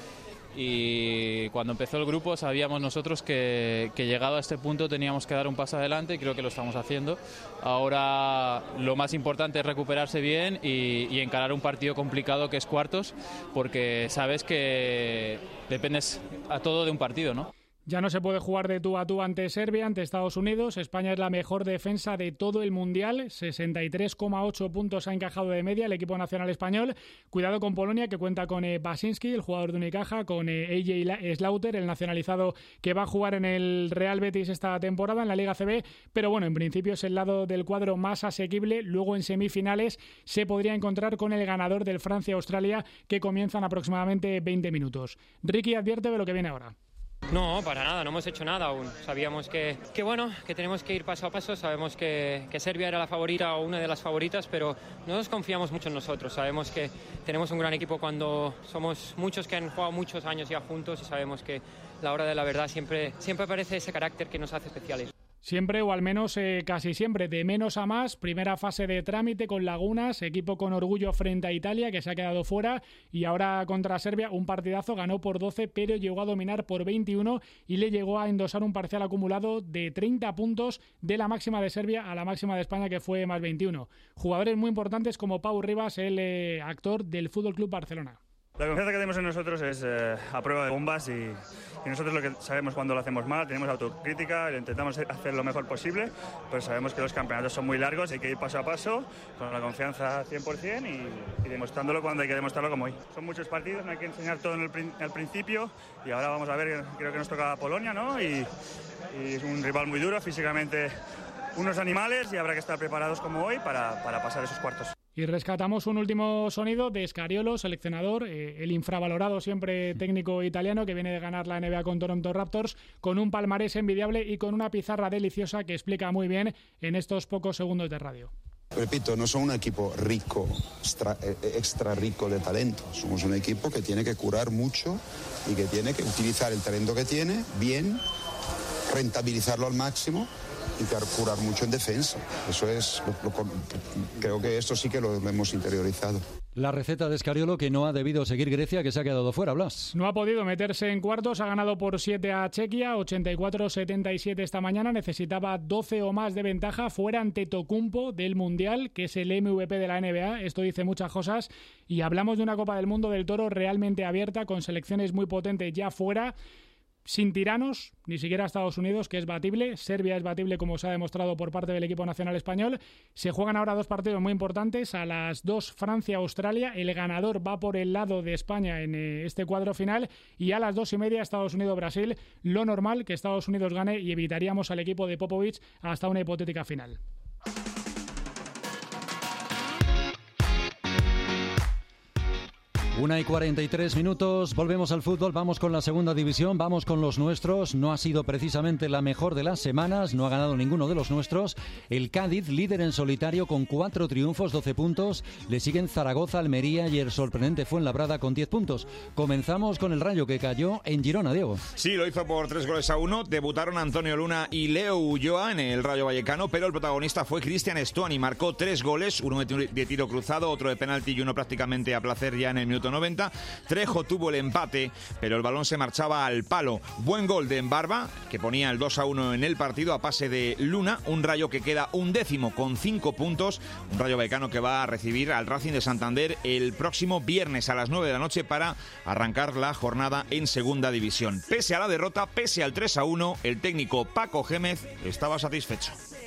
y cuando empezó el grupo sabíamos nosotros que, que llegado a este punto teníamos que dar un paso adelante y creo que lo estamos haciendo. Ahora lo más importante es recuperarse bien y, y encarar un partido complicado que es cuartos, porque sabes que dependes a todo de un partido, ¿no? Ya no se puede jugar de tú a tú ante Serbia, ante Estados Unidos. España es la mejor defensa de todo el Mundial. sesenta y tres coma ocho puntos ha encajado de media el equipo nacional español. Cuidado con Polonia, que cuenta con eh, Basinski, el jugador de Unicaja, con eh, A J Slaughter, el nacionalizado que va a jugar en el Real Betis esta temporada en la Liga C B. Pero bueno, en principio es el lado del cuadro más asequible. Luego en semifinales se podría encontrar con el ganador del Francia-Australia, que comienzan aproximadamente veinte minutos. Ricky advierte de lo que viene ahora. No, para nada, no hemos hecho nada aún. Sabíamos que, que bueno, que tenemos que ir paso a paso. Sabemos que, que Serbia era la favorita o una de las favoritas, pero no nos confiamos mucho en nosotros. Sabemos que tenemos un gran equipo cuando somos muchos que han jugado muchos años ya juntos y sabemos que la hora de la verdad siempre, siempre aparece ese carácter que nos hace especiales. Siempre, o al menos eh, casi siempre, de menos a más. Primera fase de trámite con Lagunas, equipo con orgullo frente a Italia, que se ha quedado fuera, y ahora contra Serbia, un partidazo, ganó por doce, pero llegó a dominar por veintiuno y le llegó a endosar un parcial acumulado de treinta puntos de la máxima de Serbia a la máxima de España, que fue más veintiuno. Jugadores muy importantes como Pau Rivas, el eh, actor del F C Barcelona. La confianza que tenemos en nosotros es eh, a prueba de bombas y, y nosotros lo que sabemos cuando lo hacemos mal, tenemos autocrítica, intentamos hacer lo mejor posible, pero sabemos que los campeonatos son muy largos, hay que ir paso a paso, con la confianza cien por ciento y, y demostrándolo cuando hay que demostrarlo como hoy. Son muchos partidos, no hay que enseñar todo en el, al principio y ahora vamos a ver, creo que nos toca Polonia, ¿no? Y, y es un rival muy duro, físicamente unos animales y habrá que estar preparados como hoy para, para pasar esos cuartos. Y rescatamos un último sonido de Scariolo, seleccionador, eh, el infravalorado siempre técnico italiano que viene de ganar la N B A con Toronto Raptors, con un palmarés envidiable y con una pizarra deliciosa que explica muy bien en estos pocos segundos de radio. Repito, no son un equipo rico, extra, extra rico de talento. Somos un equipo que tiene que curar mucho y que tiene que utilizar el talento que tiene bien, rentabilizarlo al máximo y curar mucho en defensa. Eso es, lo, lo, creo que esto sí que lo, lo hemos interiorizado. La receta de Scariolo que no ha debido seguir Grecia, que se ha quedado fuera, Blas. No ha podido meterse en cuartos, ha ganado por siete a Chequia, ochenta y cuatro setenta y siete esta mañana, necesitaba doce o más de ventaja, fuera ante Tocumpo del Mundial, que es el M V P de la N B A, esto dice muchas cosas, y hablamos de una Copa del Mundo del Toro realmente abierta, con selecciones muy potentes ya fuera, sin tiranos, ni siquiera Estados Unidos, que es batible. Serbia es batible, como se ha demostrado por parte del equipo nacional español. Se juegan ahora dos partidos muy importantes. A las dos, Francia-Australia. El ganador va por el lado de España en este cuadro final. Y a las dos y media, Estados Unidos-Brasil. Lo normal, que Estados Unidos gane y evitaríamos al equipo de Popovich hasta una hipotética final. Una y cuarenta y tres minutos, volvemos al fútbol, vamos con la segunda división, vamos con los nuestros. No ha sido precisamente la mejor de las semanas, no ha ganado ninguno de los nuestros. El Cádiz, líder en solitario con cuatro triunfos, doce puntos. Le siguen Zaragoza, Almería y el sorprendente Fuenlabrada con diez puntos. Comenzamos con el Rayo, que cayó en Girona, Diego. Sí, lo hizo por tres goles a uno. Debutaron Antonio Luna y Leo Ulloa en el Rayo Vallecano, pero el protagonista fue Cristian Stuani. Marcó tres goles, uno de tiro cruzado, otro de penalti y uno prácticamente a placer ya en el minuto noventa. Trejo tuvo el empate, pero el balón se marchaba al palo. Buen gol de Embarba, que ponía el dos a uno en el partido a pase de Luna. Un Rayo que queda undécimo con cinco puntos. Un Rayo Vallecano que va a recibir al Racing de Santander el próximo viernes a las nueve de la noche para arrancar la jornada en segunda división. Pese a la derrota, pese al tres a uno, el técnico Paco Gémez estaba satisfecho.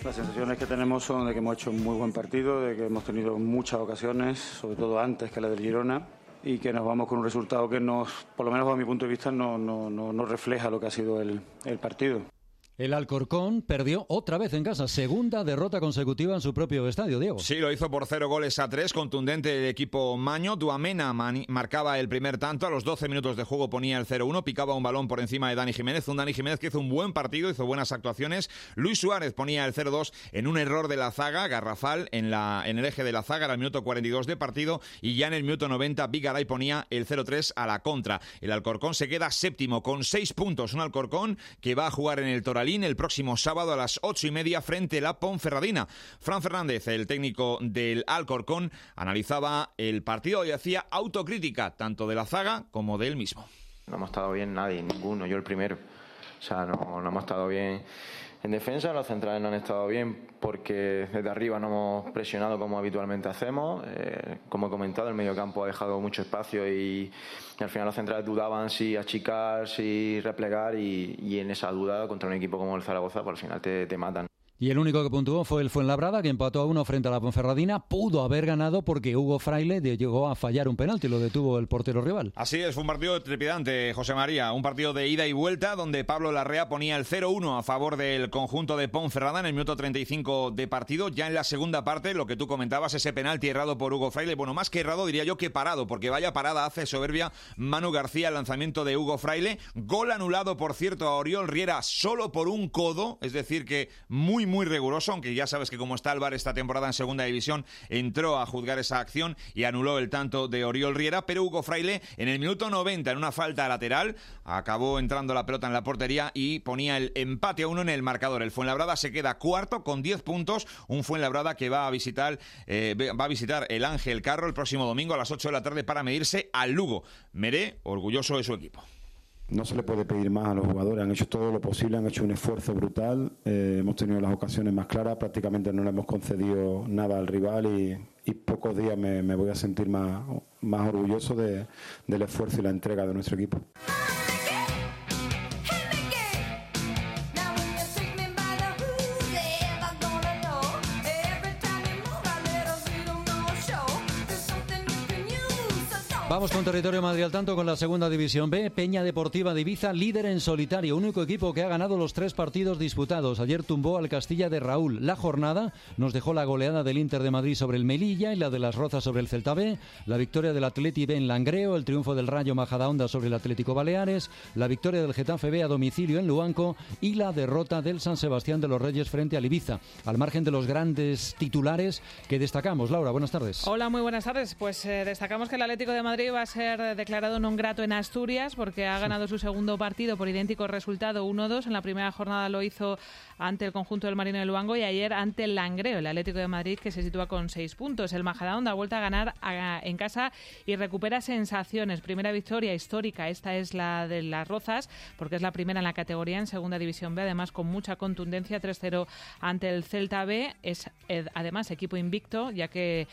Las sensaciones que tenemos son de que hemos hecho un muy buen partido, de que hemos tenido muchas ocasiones, sobre todo antes que la del Girona, y que nos vamos con un resultado que nos, por lo menos bajo mi punto de vista, no, no, no, no refleja lo que ha sido el, el partido. El Alcorcón perdió otra vez en casa, segunda derrota consecutiva en su propio estadio, Diego. Sí, lo hizo por cero goles a tres, contundente el equipo maño. Duamena mani- marcaba el primer tanto, a los doce minutos de juego ponía el cero uno, picaba un balón por encima de Dani Jiménez, un Dani Jiménez que hizo un buen partido, hizo buenas actuaciones. Luis Suárez ponía el cero dos en un error de la zaga, garrafal en, la, en el eje de la zaga, era el minuto cuarenta y dos de partido, y ya en el minuto noventa Vigaray ponía el cero tres a la contra. El Alcorcón se queda séptimo con seis puntos, un Alcorcón que va a jugar en el Toralín el próximo sábado a las ocho y media frente a la Ponferradina. Fran Fernández, el técnico del Alcorcón, analizaba el partido y hacía autocrítica tanto de la zaga como de él mismo. No hemos estado bien nadie, ninguno, yo el primero. O sea, no, no hemos estado bien en defensa, los centrales no han estado bien porque desde arriba no hemos presionado como habitualmente hacemos. Eh, como he comentado, el mediocampo ha dejado mucho espacio y, y al final los centrales dudaban si achicar, si replegar y, y en esa duda contra un equipo como el Zaragoza, pues al final te, te matan. Y el único que puntuó fue el Fuenlabrada, que empató a uno frente a la Ponferradina. Pudo haber ganado porque Hugo Fraile llegó a fallar un penalti, lo detuvo el portero rival. Así es, fue un partido trepidante, José María. Un partido de ida y vuelta donde Pablo Larrea ponía el cero uno a favor del conjunto de Ponferrada en el minuto treinta y cinco de partido. Ya en la segunda parte, lo que tú comentabas, ese penalti errado por Hugo Fraile. Bueno, más que errado, diría yo que parado, porque vaya parada hace soberbia Manu García el lanzamiento de Hugo Fraile. Gol anulado, por cierto, a Oriol Riera solo por un codo, es decir que muy, muy riguroso, aunque ya sabes que como está el V A R esta temporada en segunda división, entró a juzgar esa acción y anuló el tanto de Oriol Riera, pero Hugo Fraile en el minuto noventa, en una falta lateral, acabó entrando la pelota en la portería y ponía el empate a uno en el marcador. El Fuenlabrada se queda cuarto con diez puntos, un Fuenlabrada que va a visitar eh, va a visitar el Ángel Carro el próximo domingo a las ocho de la tarde para medirse al Lugo. Meré, orgulloso de su equipo. No se le puede pedir más a los jugadores, han hecho todo lo posible, han hecho un esfuerzo brutal, eh, hemos tenido las ocasiones más claras, prácticamente no le hemos concedido nada al rival y, y pocos días me, me voy a sentir más, más orgulloso de, del esfuerzo y la entrega de nuestro equipo. Vamos con territorio Madrid al tanto con la segunda división B. Peña Deportiva de Ibiza, líder en solitario, único equipo que ha ganado los tres partidos disputados. Ayer tumbó al Castilla de Raúl. La jornada nos dejó la goleada del Inter de Madrid sobre el Melilla y la de las Rozas sobre el Celta B, la victoria del Atleti B en Langreo, el triunfo del Rayo Majadahonda sobre el Atlético Baleares, la victoria del Getafe B a domicilio en Luanco y la derrota del San Sebastián de los Reyes frente al Ibiza. Al margen de los grandes titulares que destacamos. Laura, buenas tardes. Hola, muy buenas tardes. Pues eh, destacamos que el Atlético de Madrid va a ser declarado non grato en Asturias porque ha ganado su segundo partido por idéntico resultado uno dos. En la primera jornada lo hizo ante el conjunto del Marino de Luango y ayer ante el Langreo, el Atlético de Madrid, que se sitúa con seis puntos. El Majadahonda ha vuelto a ganar a, en casa y recupera sensaciones. Primera victoria histórica, esta es la de las Rozas, porque es la primera en la categoría en Segunda División B, además con mucha contundencia, tres cero ante el Celta B. Es eh, además equipo invicto, ya que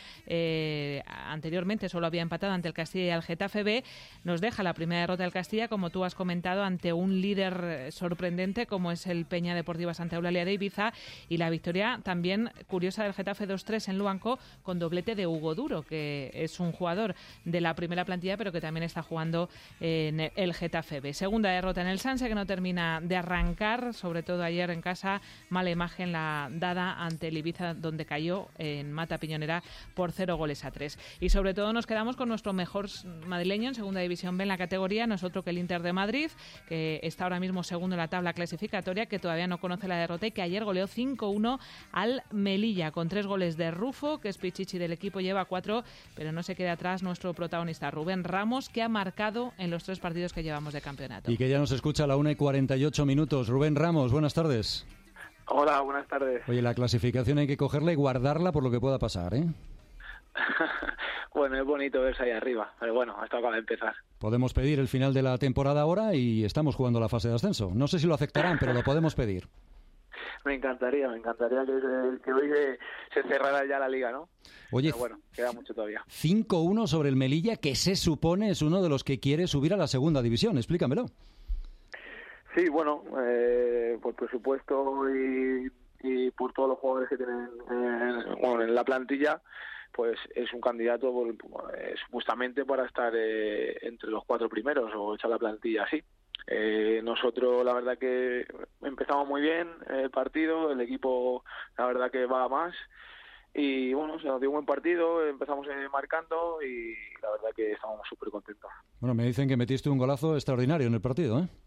eh, anteriormente solo había empatado ante el Castilla y el Getafe B. Nos deja la primera derrota del Castilla, como tú has comentado, ante un líder sorprendente como es el Peña Deportiva Santa Eulalia de Ibiza, y la victoria también curiosa del Getafe dos tres en Luanco con doblete de Hugo Duro, que es un jugador de la primera plantilla pero que también está jugando en el Getafe B. Segunda derrota en el Sanse, que no termina de arrancar, sobre todo ayer en casa, mala imagen la dada ante el Ibiza, donde cayó en Mata Piñonera por cero goles a tres. Y sobre todo nos quedamos con nuestro mejor madrileño en Segunda División B en la categoría, no es otro que el Inter de Madrid, que está ahora mismo segundo en la tabla clasificatoria, que todavía no conoce la derrota y que ayer goleó cinco uno al Melilla, con tres goles de Rufo, que es pichichi del equipo, lleva cuatro, pero no se queda atrás nuestro protagonista Rubén Ramos, que ha marcado en los tres partidos que llevamos de campeonato. Y que ya nos escucha a la una y cuarenta y ocho minutos. Rubén Ramos, buenas tardes. Hola, buenas tardes. Oye, la clasificación hay que cogerla y guardarla por lo que pueda pasar, ¿eh? Bueno, es bonito verse ahí arriba, pero bueno, esto acaba de empezar. Podemos pedir el final de la temporada ahora y estamos jugando la fase de ascenso. No sé si lo aceptarán, pero lo podemos pedir. Me encantaría, me encantaría que, que hoy se, se cerrara ya la liga, ¿no? Oye, pero bueno, queda mucho todavía. cinco uno sobre el Melilla, que se supone es uno de los que quiere subir a la segunda división. Explícamelo. Sí, bueno, eh, por presupuesto y y por todos los jugadores que tienen eh, bueno, en la plantilla, pues es un candidato eh, supuestamente para estar eh, entre los cuatro primeros o echar la plantilla así. Eh, nosotros la verdad que empezamos muy bien el partido, el equipo la verdad que va a más y bueno, se nos dio un buen partido, empezamos eh, marcando y la verdad que estamos súper contentos. Bueno, me dicen que metiste un golazo extraordinario en el partido, ¿eh?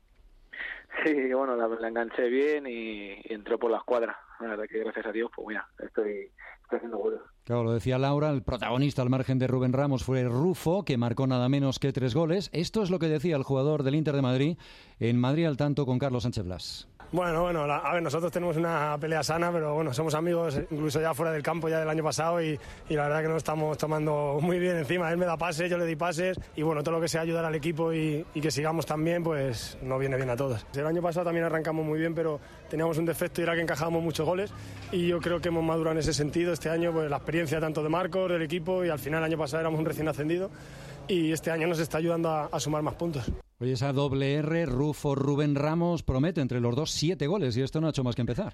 Sí, bueno, la, la enganché bien y, y entró por la escuadra. La verdad que gracias a Dios, pues mira, estoy, estoy haciendo goles. Claro, lo decía Laura, el protagonista al margen de Rubén Ramos fue Rufo, que marcó nada menos que tres goles. Esto es lo que decía el jugador del Inter de Madrid en Madrid al tanto con Carlos Sánchez Blas. Bueno, bueno, la, a ver, nosotros tenemos una pelea sana, pero bueno, somos amigos incluso ya fuera del campo ya del año pasado y, y la verdad que nos estamos tomando muy bien encima. Él me da pases, yo le di pases y bueno, todo lo que sea ayudar al equipo y, y que sigamos tan bien, pues nos viene bien a todos. El año pasado también arrancamos muy bien, pero teníamos un defecto y era que encajábamos muchos goles y yo creo que hemos madurado en ese sentido. Este año, pues la experiencia tanto de Marcos, del equipo y al final el año pasado éramos un recién ascendido y este año nos está ayudando a, a sumar más puntos. Oye, esa doble R, Rufo, Rubén Ramos, promete entre los dos siete goles y esto no ha hecho más que empezar.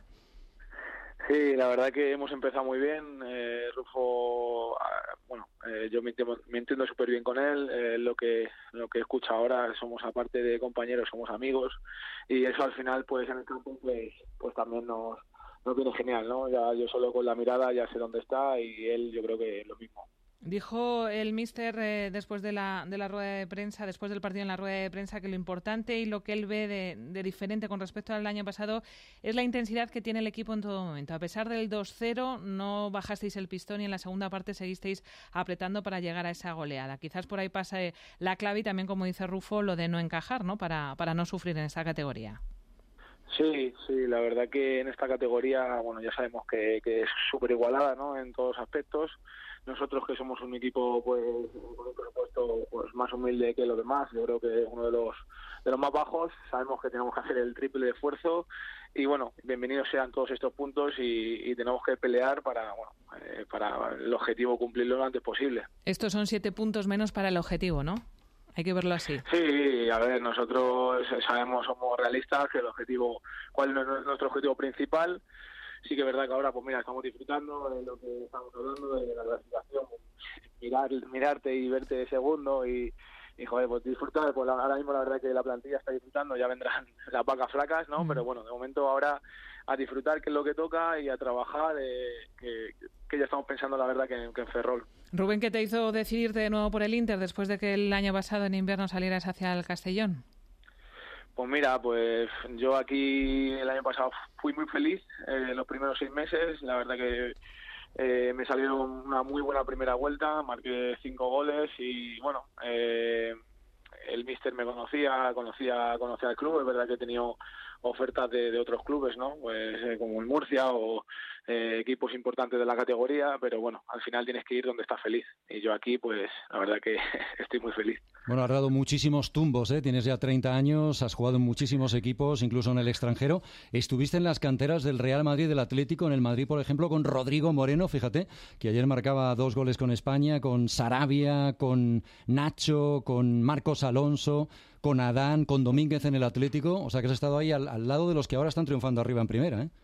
Sí, la verdad que hemos empezado muy bien. Eh, Rufo, bueno, eh, yo me entiendo, me entiendo súper bien con él. Eh, lo que lo que escucho ahora, somos aparte de compañeros, somos amigos y eso al final, pues en el campo, pues, pues también nos, nos viene genial, ¿no? Ya yo solo con la mirada ya sé dónde está y él, yo creo que lo mismo. Dijo el míster eh, después de la, de la rueda de prensa, después del partido en la rueda de prensa, que lo importante y lo que él ve de, de diferente con respecto al año pasado es la intensidad que tiene el equipo en todo momento. A pesar del dos cero, no bajasteis el pistón y en la segunda parte seguisteis apretando para llegar a esa goleada. Quizás por ahí pasa la clave y también, como dice Rufo, lo de no encajar, ¿no? Para, para no sufrir en esta categoría. Sí, sí, la verdad que en esta categoría, bueno, ya sabemos que, que es súper igualada, ¿no? En todos los aspectos. Nosotros que somos un equipo pues con un presupuesto pues más humilde que los demás, yo creo que uno de los de los más bajos, sabemos que tenemos que hacer el triple de esfuerzo y bueno, bienvenidos sean todos estos puntos y, y tenemos que pelear para bueno eh, para el objetivo cumplirlo lo antes posible. Estos son siete puntos menos para el objetivo, ¿no? Hay que verlo así. Sí, a ver, nosotros sabemos, somos realistas, que el objetivo, cuál es nuestro objetivo principal. Sí que es verdad que ahora, pues mira, estamos disfrutando de lo que estamos hablando, de la clasificación, mirar, mirarte y verte de segundo y, y joder, pues disfrutar, pues ahora mismo la verdad que la plantilla está disfrutando, ya vendrán las vacas flacas, ¿no? Mm. Pero bueno, de momento ahora a disfrutar, que es lo que toca, y a trabajar, eh, que, que ya estamos pensando la verdad que, que en Ferrol. Rubén, ¿qué te hizo decidirte de nuevo por el Inter después de que el año pasado en invierno salieras hacia el Castellón? Pues mira, pues yo aquí el año pasado fui muy feliz eh, los primeros seis meses. La verdad que eh, me salió una muy buena primera vuelta, marqué cinco goles y bueno, eh, el míster me conocía, conocía, conocía al club. Es verdad que he tenido ofertas de, de otros clubes, ¿no? Pues eh, como el Murcia o eh, equipos importantes de la categoría, pero bueno, al final tienes que ir donde estás feliz. Y yo aquí, pues la verdad que estoy muy feliz. Bueno, has dado muchísimos tumbos, ¿eh? Tienes ya treinta años, has jugado en muchísimos equipos, incluso en el extranjero. Estuviste en las canteras del Real Madrid, del Atlético, en el Madrid, por ejemplo, con Rodrigo Moreno, fíjate, que ayer marcaba dos goles con España, con Sarabia, con Nacho, con Marcos Alonso, con Adán, con Domínguez en el Atlético. O sea que has estado ahí al, al lado de los que ahora están triunfando arriba en primera, ¿eh?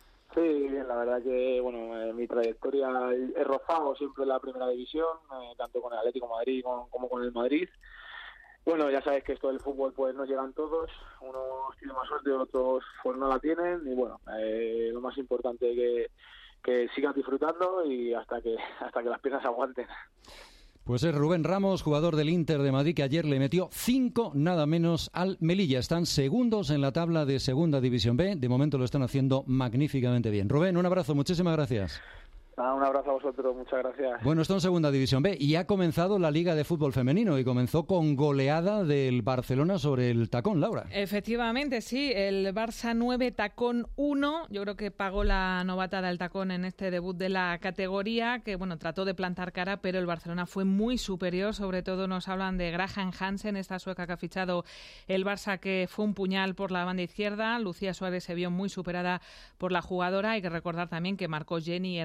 Sí, la verdad que bueno, eh, mi trayectoria he rozado siempre la primera división, eh, tanto con el Atlético de Madrid como, como con el Madrid. Bueno, ya sabes que esto del fútbol pues no llegan todos, unos tienen más suerte, otros pues no la tienen y bueno, eh, lo más importante es que, que sigan disfrutando y hasta que hasta que las piernas aguanten. Pues es Rubén Ramos, jugador del Inter de Madrid, que ayer le metió cinco nada menos al Melilla. Están segundos en la tabla de Segunda División B. De momento lo están haciendo magníficamente bien. Rubén, un abrazo, muchísimas gracias. Ah, un abrazo a vosotros, muchas gracias. Bueno, esto en Segunda División B y ha comenzado la Liga de Fútbol Femenino y comenzó con goleada del Barcelona sobre el Tacón, Laura. Efectivamente, sí, el Barça nueve, Tacón uno. Yo creo que pagó la novatada del Tacón en este debut de la categoría, que bueno, trató de plantar cara, pero el Barcelona fue muy superior. Sobre todo nos hablan de Graham Hansen, esta sueca que ha fichado el Barça, que fue un puñal por la banda izquierda. Lucía Suárez se vio muy superada por la jugadora. Hay que recordar también que marcó Jenny Hermoso,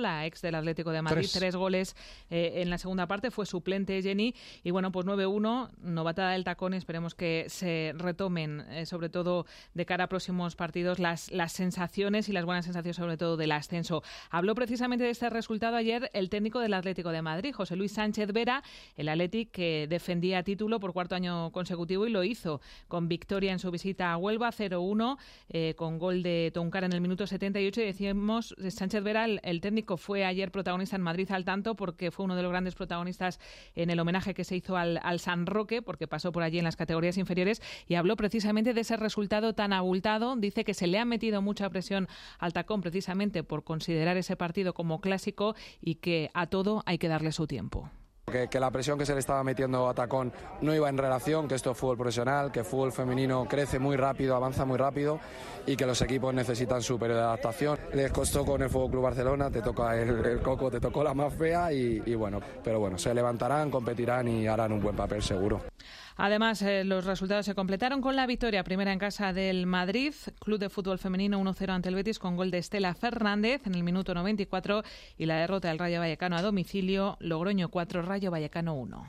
la ex del Atlético de Madrid, tres, tres goles eh, en la segunda parte, fue suplente Jenny, y bueno, pues nueve uno, novatada del tacón, esperemos que se retomen, eh, sobre todo de cara a próximos partidos, las, las sensaciones y las buenas sensaciones, sobre todo del ascenso. Habló precisamente de este resultado ayer el técnico del Atlético de Madrid, José Luis Sánchez Vera, el Athletic que defendía título por cuarto año consecutivo y lo hizo con victoria en su visita a Huelva, cero uno, eh, con gol de Tounkara en el minuto setenta y ocho, y decíamos, Sánchez Vera, el, el técnico, fue ayer protagonista en Madrid al tanto, porque fue uno de los grandes protagonistas en el homenaje que se hizo al, al San Roque, porque pasó por allí en las categorías inferiores, y habló precisamente de ese resultado tan abultado. Dice que se le ha metido mucha presión al tacón precisamente por considerar ese partido como clásico y que a todo hay que darle su tiempo. Que, que la presión que se le estaba metiendo a Tacón no iba en relación, que esto es fútbol profesional, que el fútbol femenino crece muy rápido, avanza muy rápido y que los equipos necesitan su periodo de adaptación. Les costó con el F C Barcelona, te toca el, el coco, te tocó la más fea y, y bueno, pero bueno, se levantarán, competirán y harán un buen papel seguro. Además, eh, los resultados se completaron con la victoria primera en casa del Madrid, Club de Fútbol Femenino uno cero ante el Betis con gol de Estela Fernández en el minuto noventa y cuatro, y la derrota del Rayo Vallecano a domicilio, Logroño cuatro, Rayo Vallecano uno.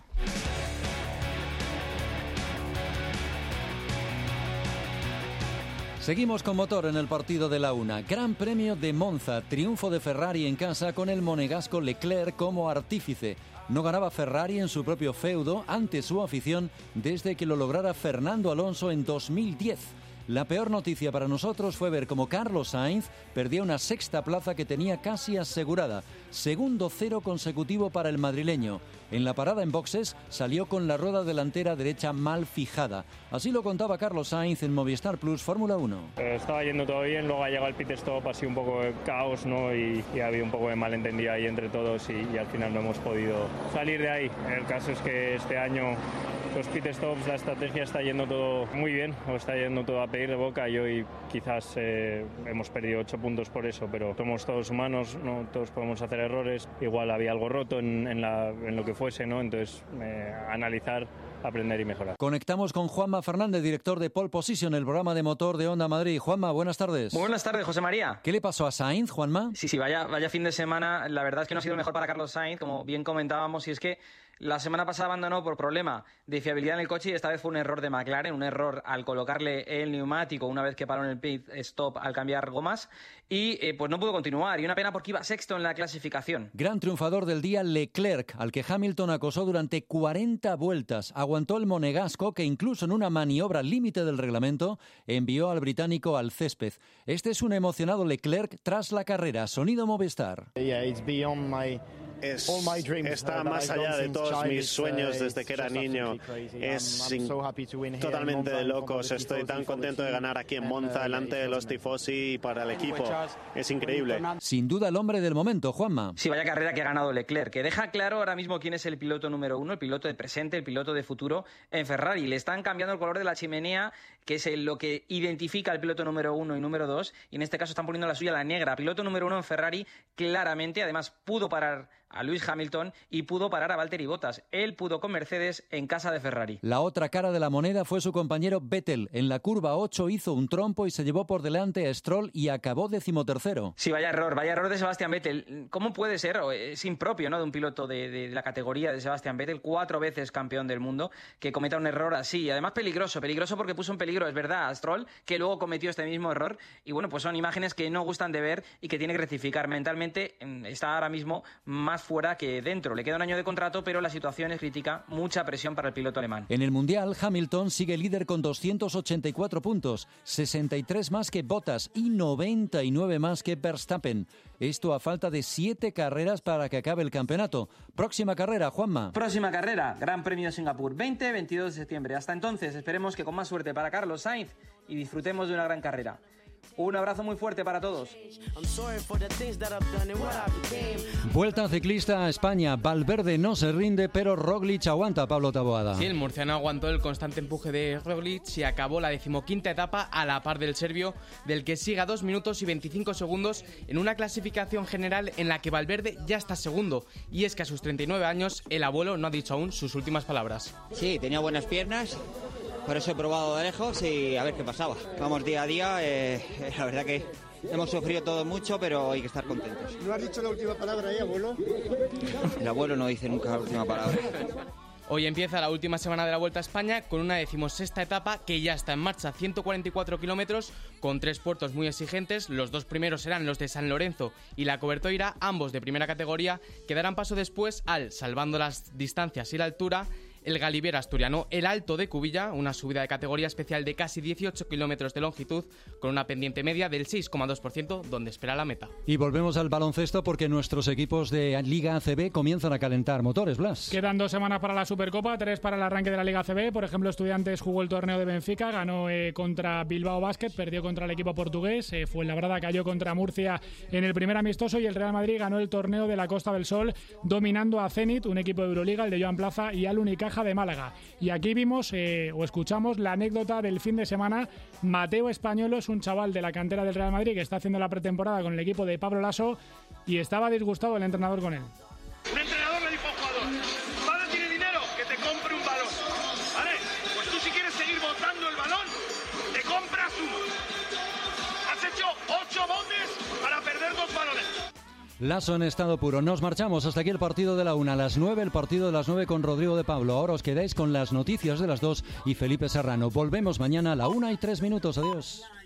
Seguimos con motor en el partido de la una. Gran Premio de Monza, triunfo de Ferrari en casa con el monegasco Leclerc como artífice. No ganaba Ferrari en su propio feudo ante su afición desde que lo lograra Fernando Alonso en dos mil diez. La peor noticia para nosotros fue ver cómo Carlos Sainz perdía una sexta plaza que tenía casi asegurada. Segundo cero consecutivo para el madrileño. En la parada en boxes salió con la rueda delantera derecha mal fijada. Así lo contaba Carlos Sainz en Movistar Plus Fórmula uno. Eh, estaba yendo todo bien, luego ha llegado el pit stop, ha sido un poco de caos, ¿no? Y, y ha habido un poco de malentendido ahí entre todos y, y al final no hemos podido salir de ahí. El caso es que este año los pit stops, la estrategia está yendo todo muy bien, o está yendo todo a pedir de boca, y hoy quizás eh, hemos perdido ocho puntos por eso, pero somos todos humanos, no todos podemos hacer errores, igual había algo roto en, en, la, en lo que fuese, ¿no? Entonces eh, analizar, aprender y mejorar. Conectamos con Juanma Fernández, director de Pole Position, el programa de motor de Onda Madrid. Juanma, buenas tardes. Muy buenas tardes, José María. ¿Qué le pasó a Sainz, Juanma? Sí, sí, vaya, vaya fin de semana. La verdad es que no ha sido mejor para Carlos Sainz, como bien comentábamos, y es que la semana pasada abandonó por problema de fiabilidad en el coche y esta vez fue un error de McLaren, un error al colocarle el neumático una vez que paró en el pit stop al cambiar gomas y eh, pues no pudo continuar, y una pena porque iba sexto en la clasificación. Gran triunfador del día Leclerc, al que Hamilton acosó durante cuarenta vueltas. Aguantó el monegasco que incluso en una maniobra límite del reglamento envió al británico al césped. Este es un emocionado Leclerc tras la carrera. Sonido Movistar. Yeah, it's beyond my... Es, está más allá de todos mis sueños desde que era niño. Es totalmente de locos. Estoy tan contento de ganar aquí en Monza delante de los tifosi y para el equipo. Es increíble. Sin duda el hombre del momento, Juanma. Sí, vaya carrera que ha ganado Leclerc, que deja claro ahora mismo quién es el piloto número uno, el piloto de presente, el piloto de futuro en Ferrari. Le están cambiando el color de la chimenea, que es lo que identifica al piloto número uno y número dos, y en este caso están poniendo la suya, la negra. Piloto número uno en Ferrari, claramente, además pudo parar a Lewis Hamilton y pudo parar a Valtteri Bottas. Él pudo con Mercedes en casa de Ferrari. La otra cara de la moneda fue su compañero Vettel. En la curva ocho hizo un trompo y se llevó por delante a Stroll y acabó decimotercero. Sí, vaya error, vaya error de Sebastian Vettel. ¿Cómo puede ser? Es impropio, ¿no?, de un piloto de, de la categoría de Sebastian Vettel, cuatro veces campeón del mundo, que cometa un error así. Además peligroso, peligroso porque puso en peligro, es verdad, a Stroll, que luego cometió este mismo error. Y bueno, pues son imágenes que no gustan de ver y que tiene que rectificar. Mentalmente está ahora mismo más fuera que dentro. Le queda un año de contrato, pero la situación es crítica, mucha presión para el piloto alemán. En el Mundial, Hamilton sigue líder con doscientos ochenta y cuatro puntos, sesenta y tres más que Bottas y noventa y nueve más que Verstappen. Esto a falta de siete carreras para que acabe el campeonato. Próxima carrera, Juanma. Próxima carrera, Gran Premio de Singapur, veinte a veintidós de septiembre. Hasta entonces, esperemos que con más suerte para Carlos Sainz y disfrutemos de una gran carrera. Un abrazo muy fuerte para todos. Vuelta ciclista a España. Valverde no se rinde, pero Roglic aguanta, Pablo Taboada. Sí, el murciano aguantó el constante empuje de Roglic y acabó la decimoquinta etapa a la par del serbio, del que sigue a dos minutos y veinticinco segundos en una clasificación general en la que Valverde ya está segundo. Y es que a sus treinta y nueve años el abuelo no ha dicho aún sus últimas palabras. Sí, tenía buenas piernas. Por eso he probado de lejos y a ver qué pasaba. Vamos día a día, eh, la verdad que hemos sufrido todo mucho, pero hay que estar contentos. ¿No has dicho la última palabra ahí, abuelo? El abuelo no dice nunca la última palabra. Hoy empieza la última semana de la Vuelta a España con una decimosexta etapa que ya está en marcha, ciento cuarenta y cuatro kilómetros con tres puertos muy exigentes. Los dos primeros serán los de San Lorenzo y la Cobertoira, ambos de primera categoría, que darán paso después al, salvando las distancias y la altura, el Galibier asturiano, el Alto de Cubilla, una subida de categoría especial de casi dieciocho kilómetros de longitud con una pendiente media del seis coma dos por ciento, donde espera la meta. Y volvemos al baloncesto porque nuestros equipos de Liga A C B comienzan a calentar motores, Blas. Quedan dos semanas para la Supercopa, tres para el arranque de la Liga A C B. Por ejemplo, Estudiantes jugó el torneo de Benfica, ganó eh, contra Bilbao Basket, perdió contra el equipo portugués, eh, Fuenlabrada cayó contra Murcia en el primer amistoso y el Real Madrid ganó el torneo de la Costa del Sol dominando a Zenit, un equipo de Euroliga, el de Joan Plaza, y al Unicaja de Málaga. Y aquí vimos eh, o escuchamos la anécdota del fin de semana. Mateo Españolo es un chaval de la cantera del Real Madrid que está haciendo la pretemporada con el equipo de Pablo Lasso y estaba disgustado el entrenador con él. Un entrenador le dijo al jugador: padre tiene dinero, que te compre un balón. ¿Vale? Pues tú, si quieres seguir botando el balón, te compras uno. Has hecho ocho botes para perder dos balones. Lasso en estado puro. Nos marchamos. Hasta aquí el partido de la una. A las nueve, el partido de las nueve con Rodrigo de Pablo. Ahora os quedáis con las noticias de las dos y Felipe Serrano. Volvemos mañana a la una y tres minutos. Adiós.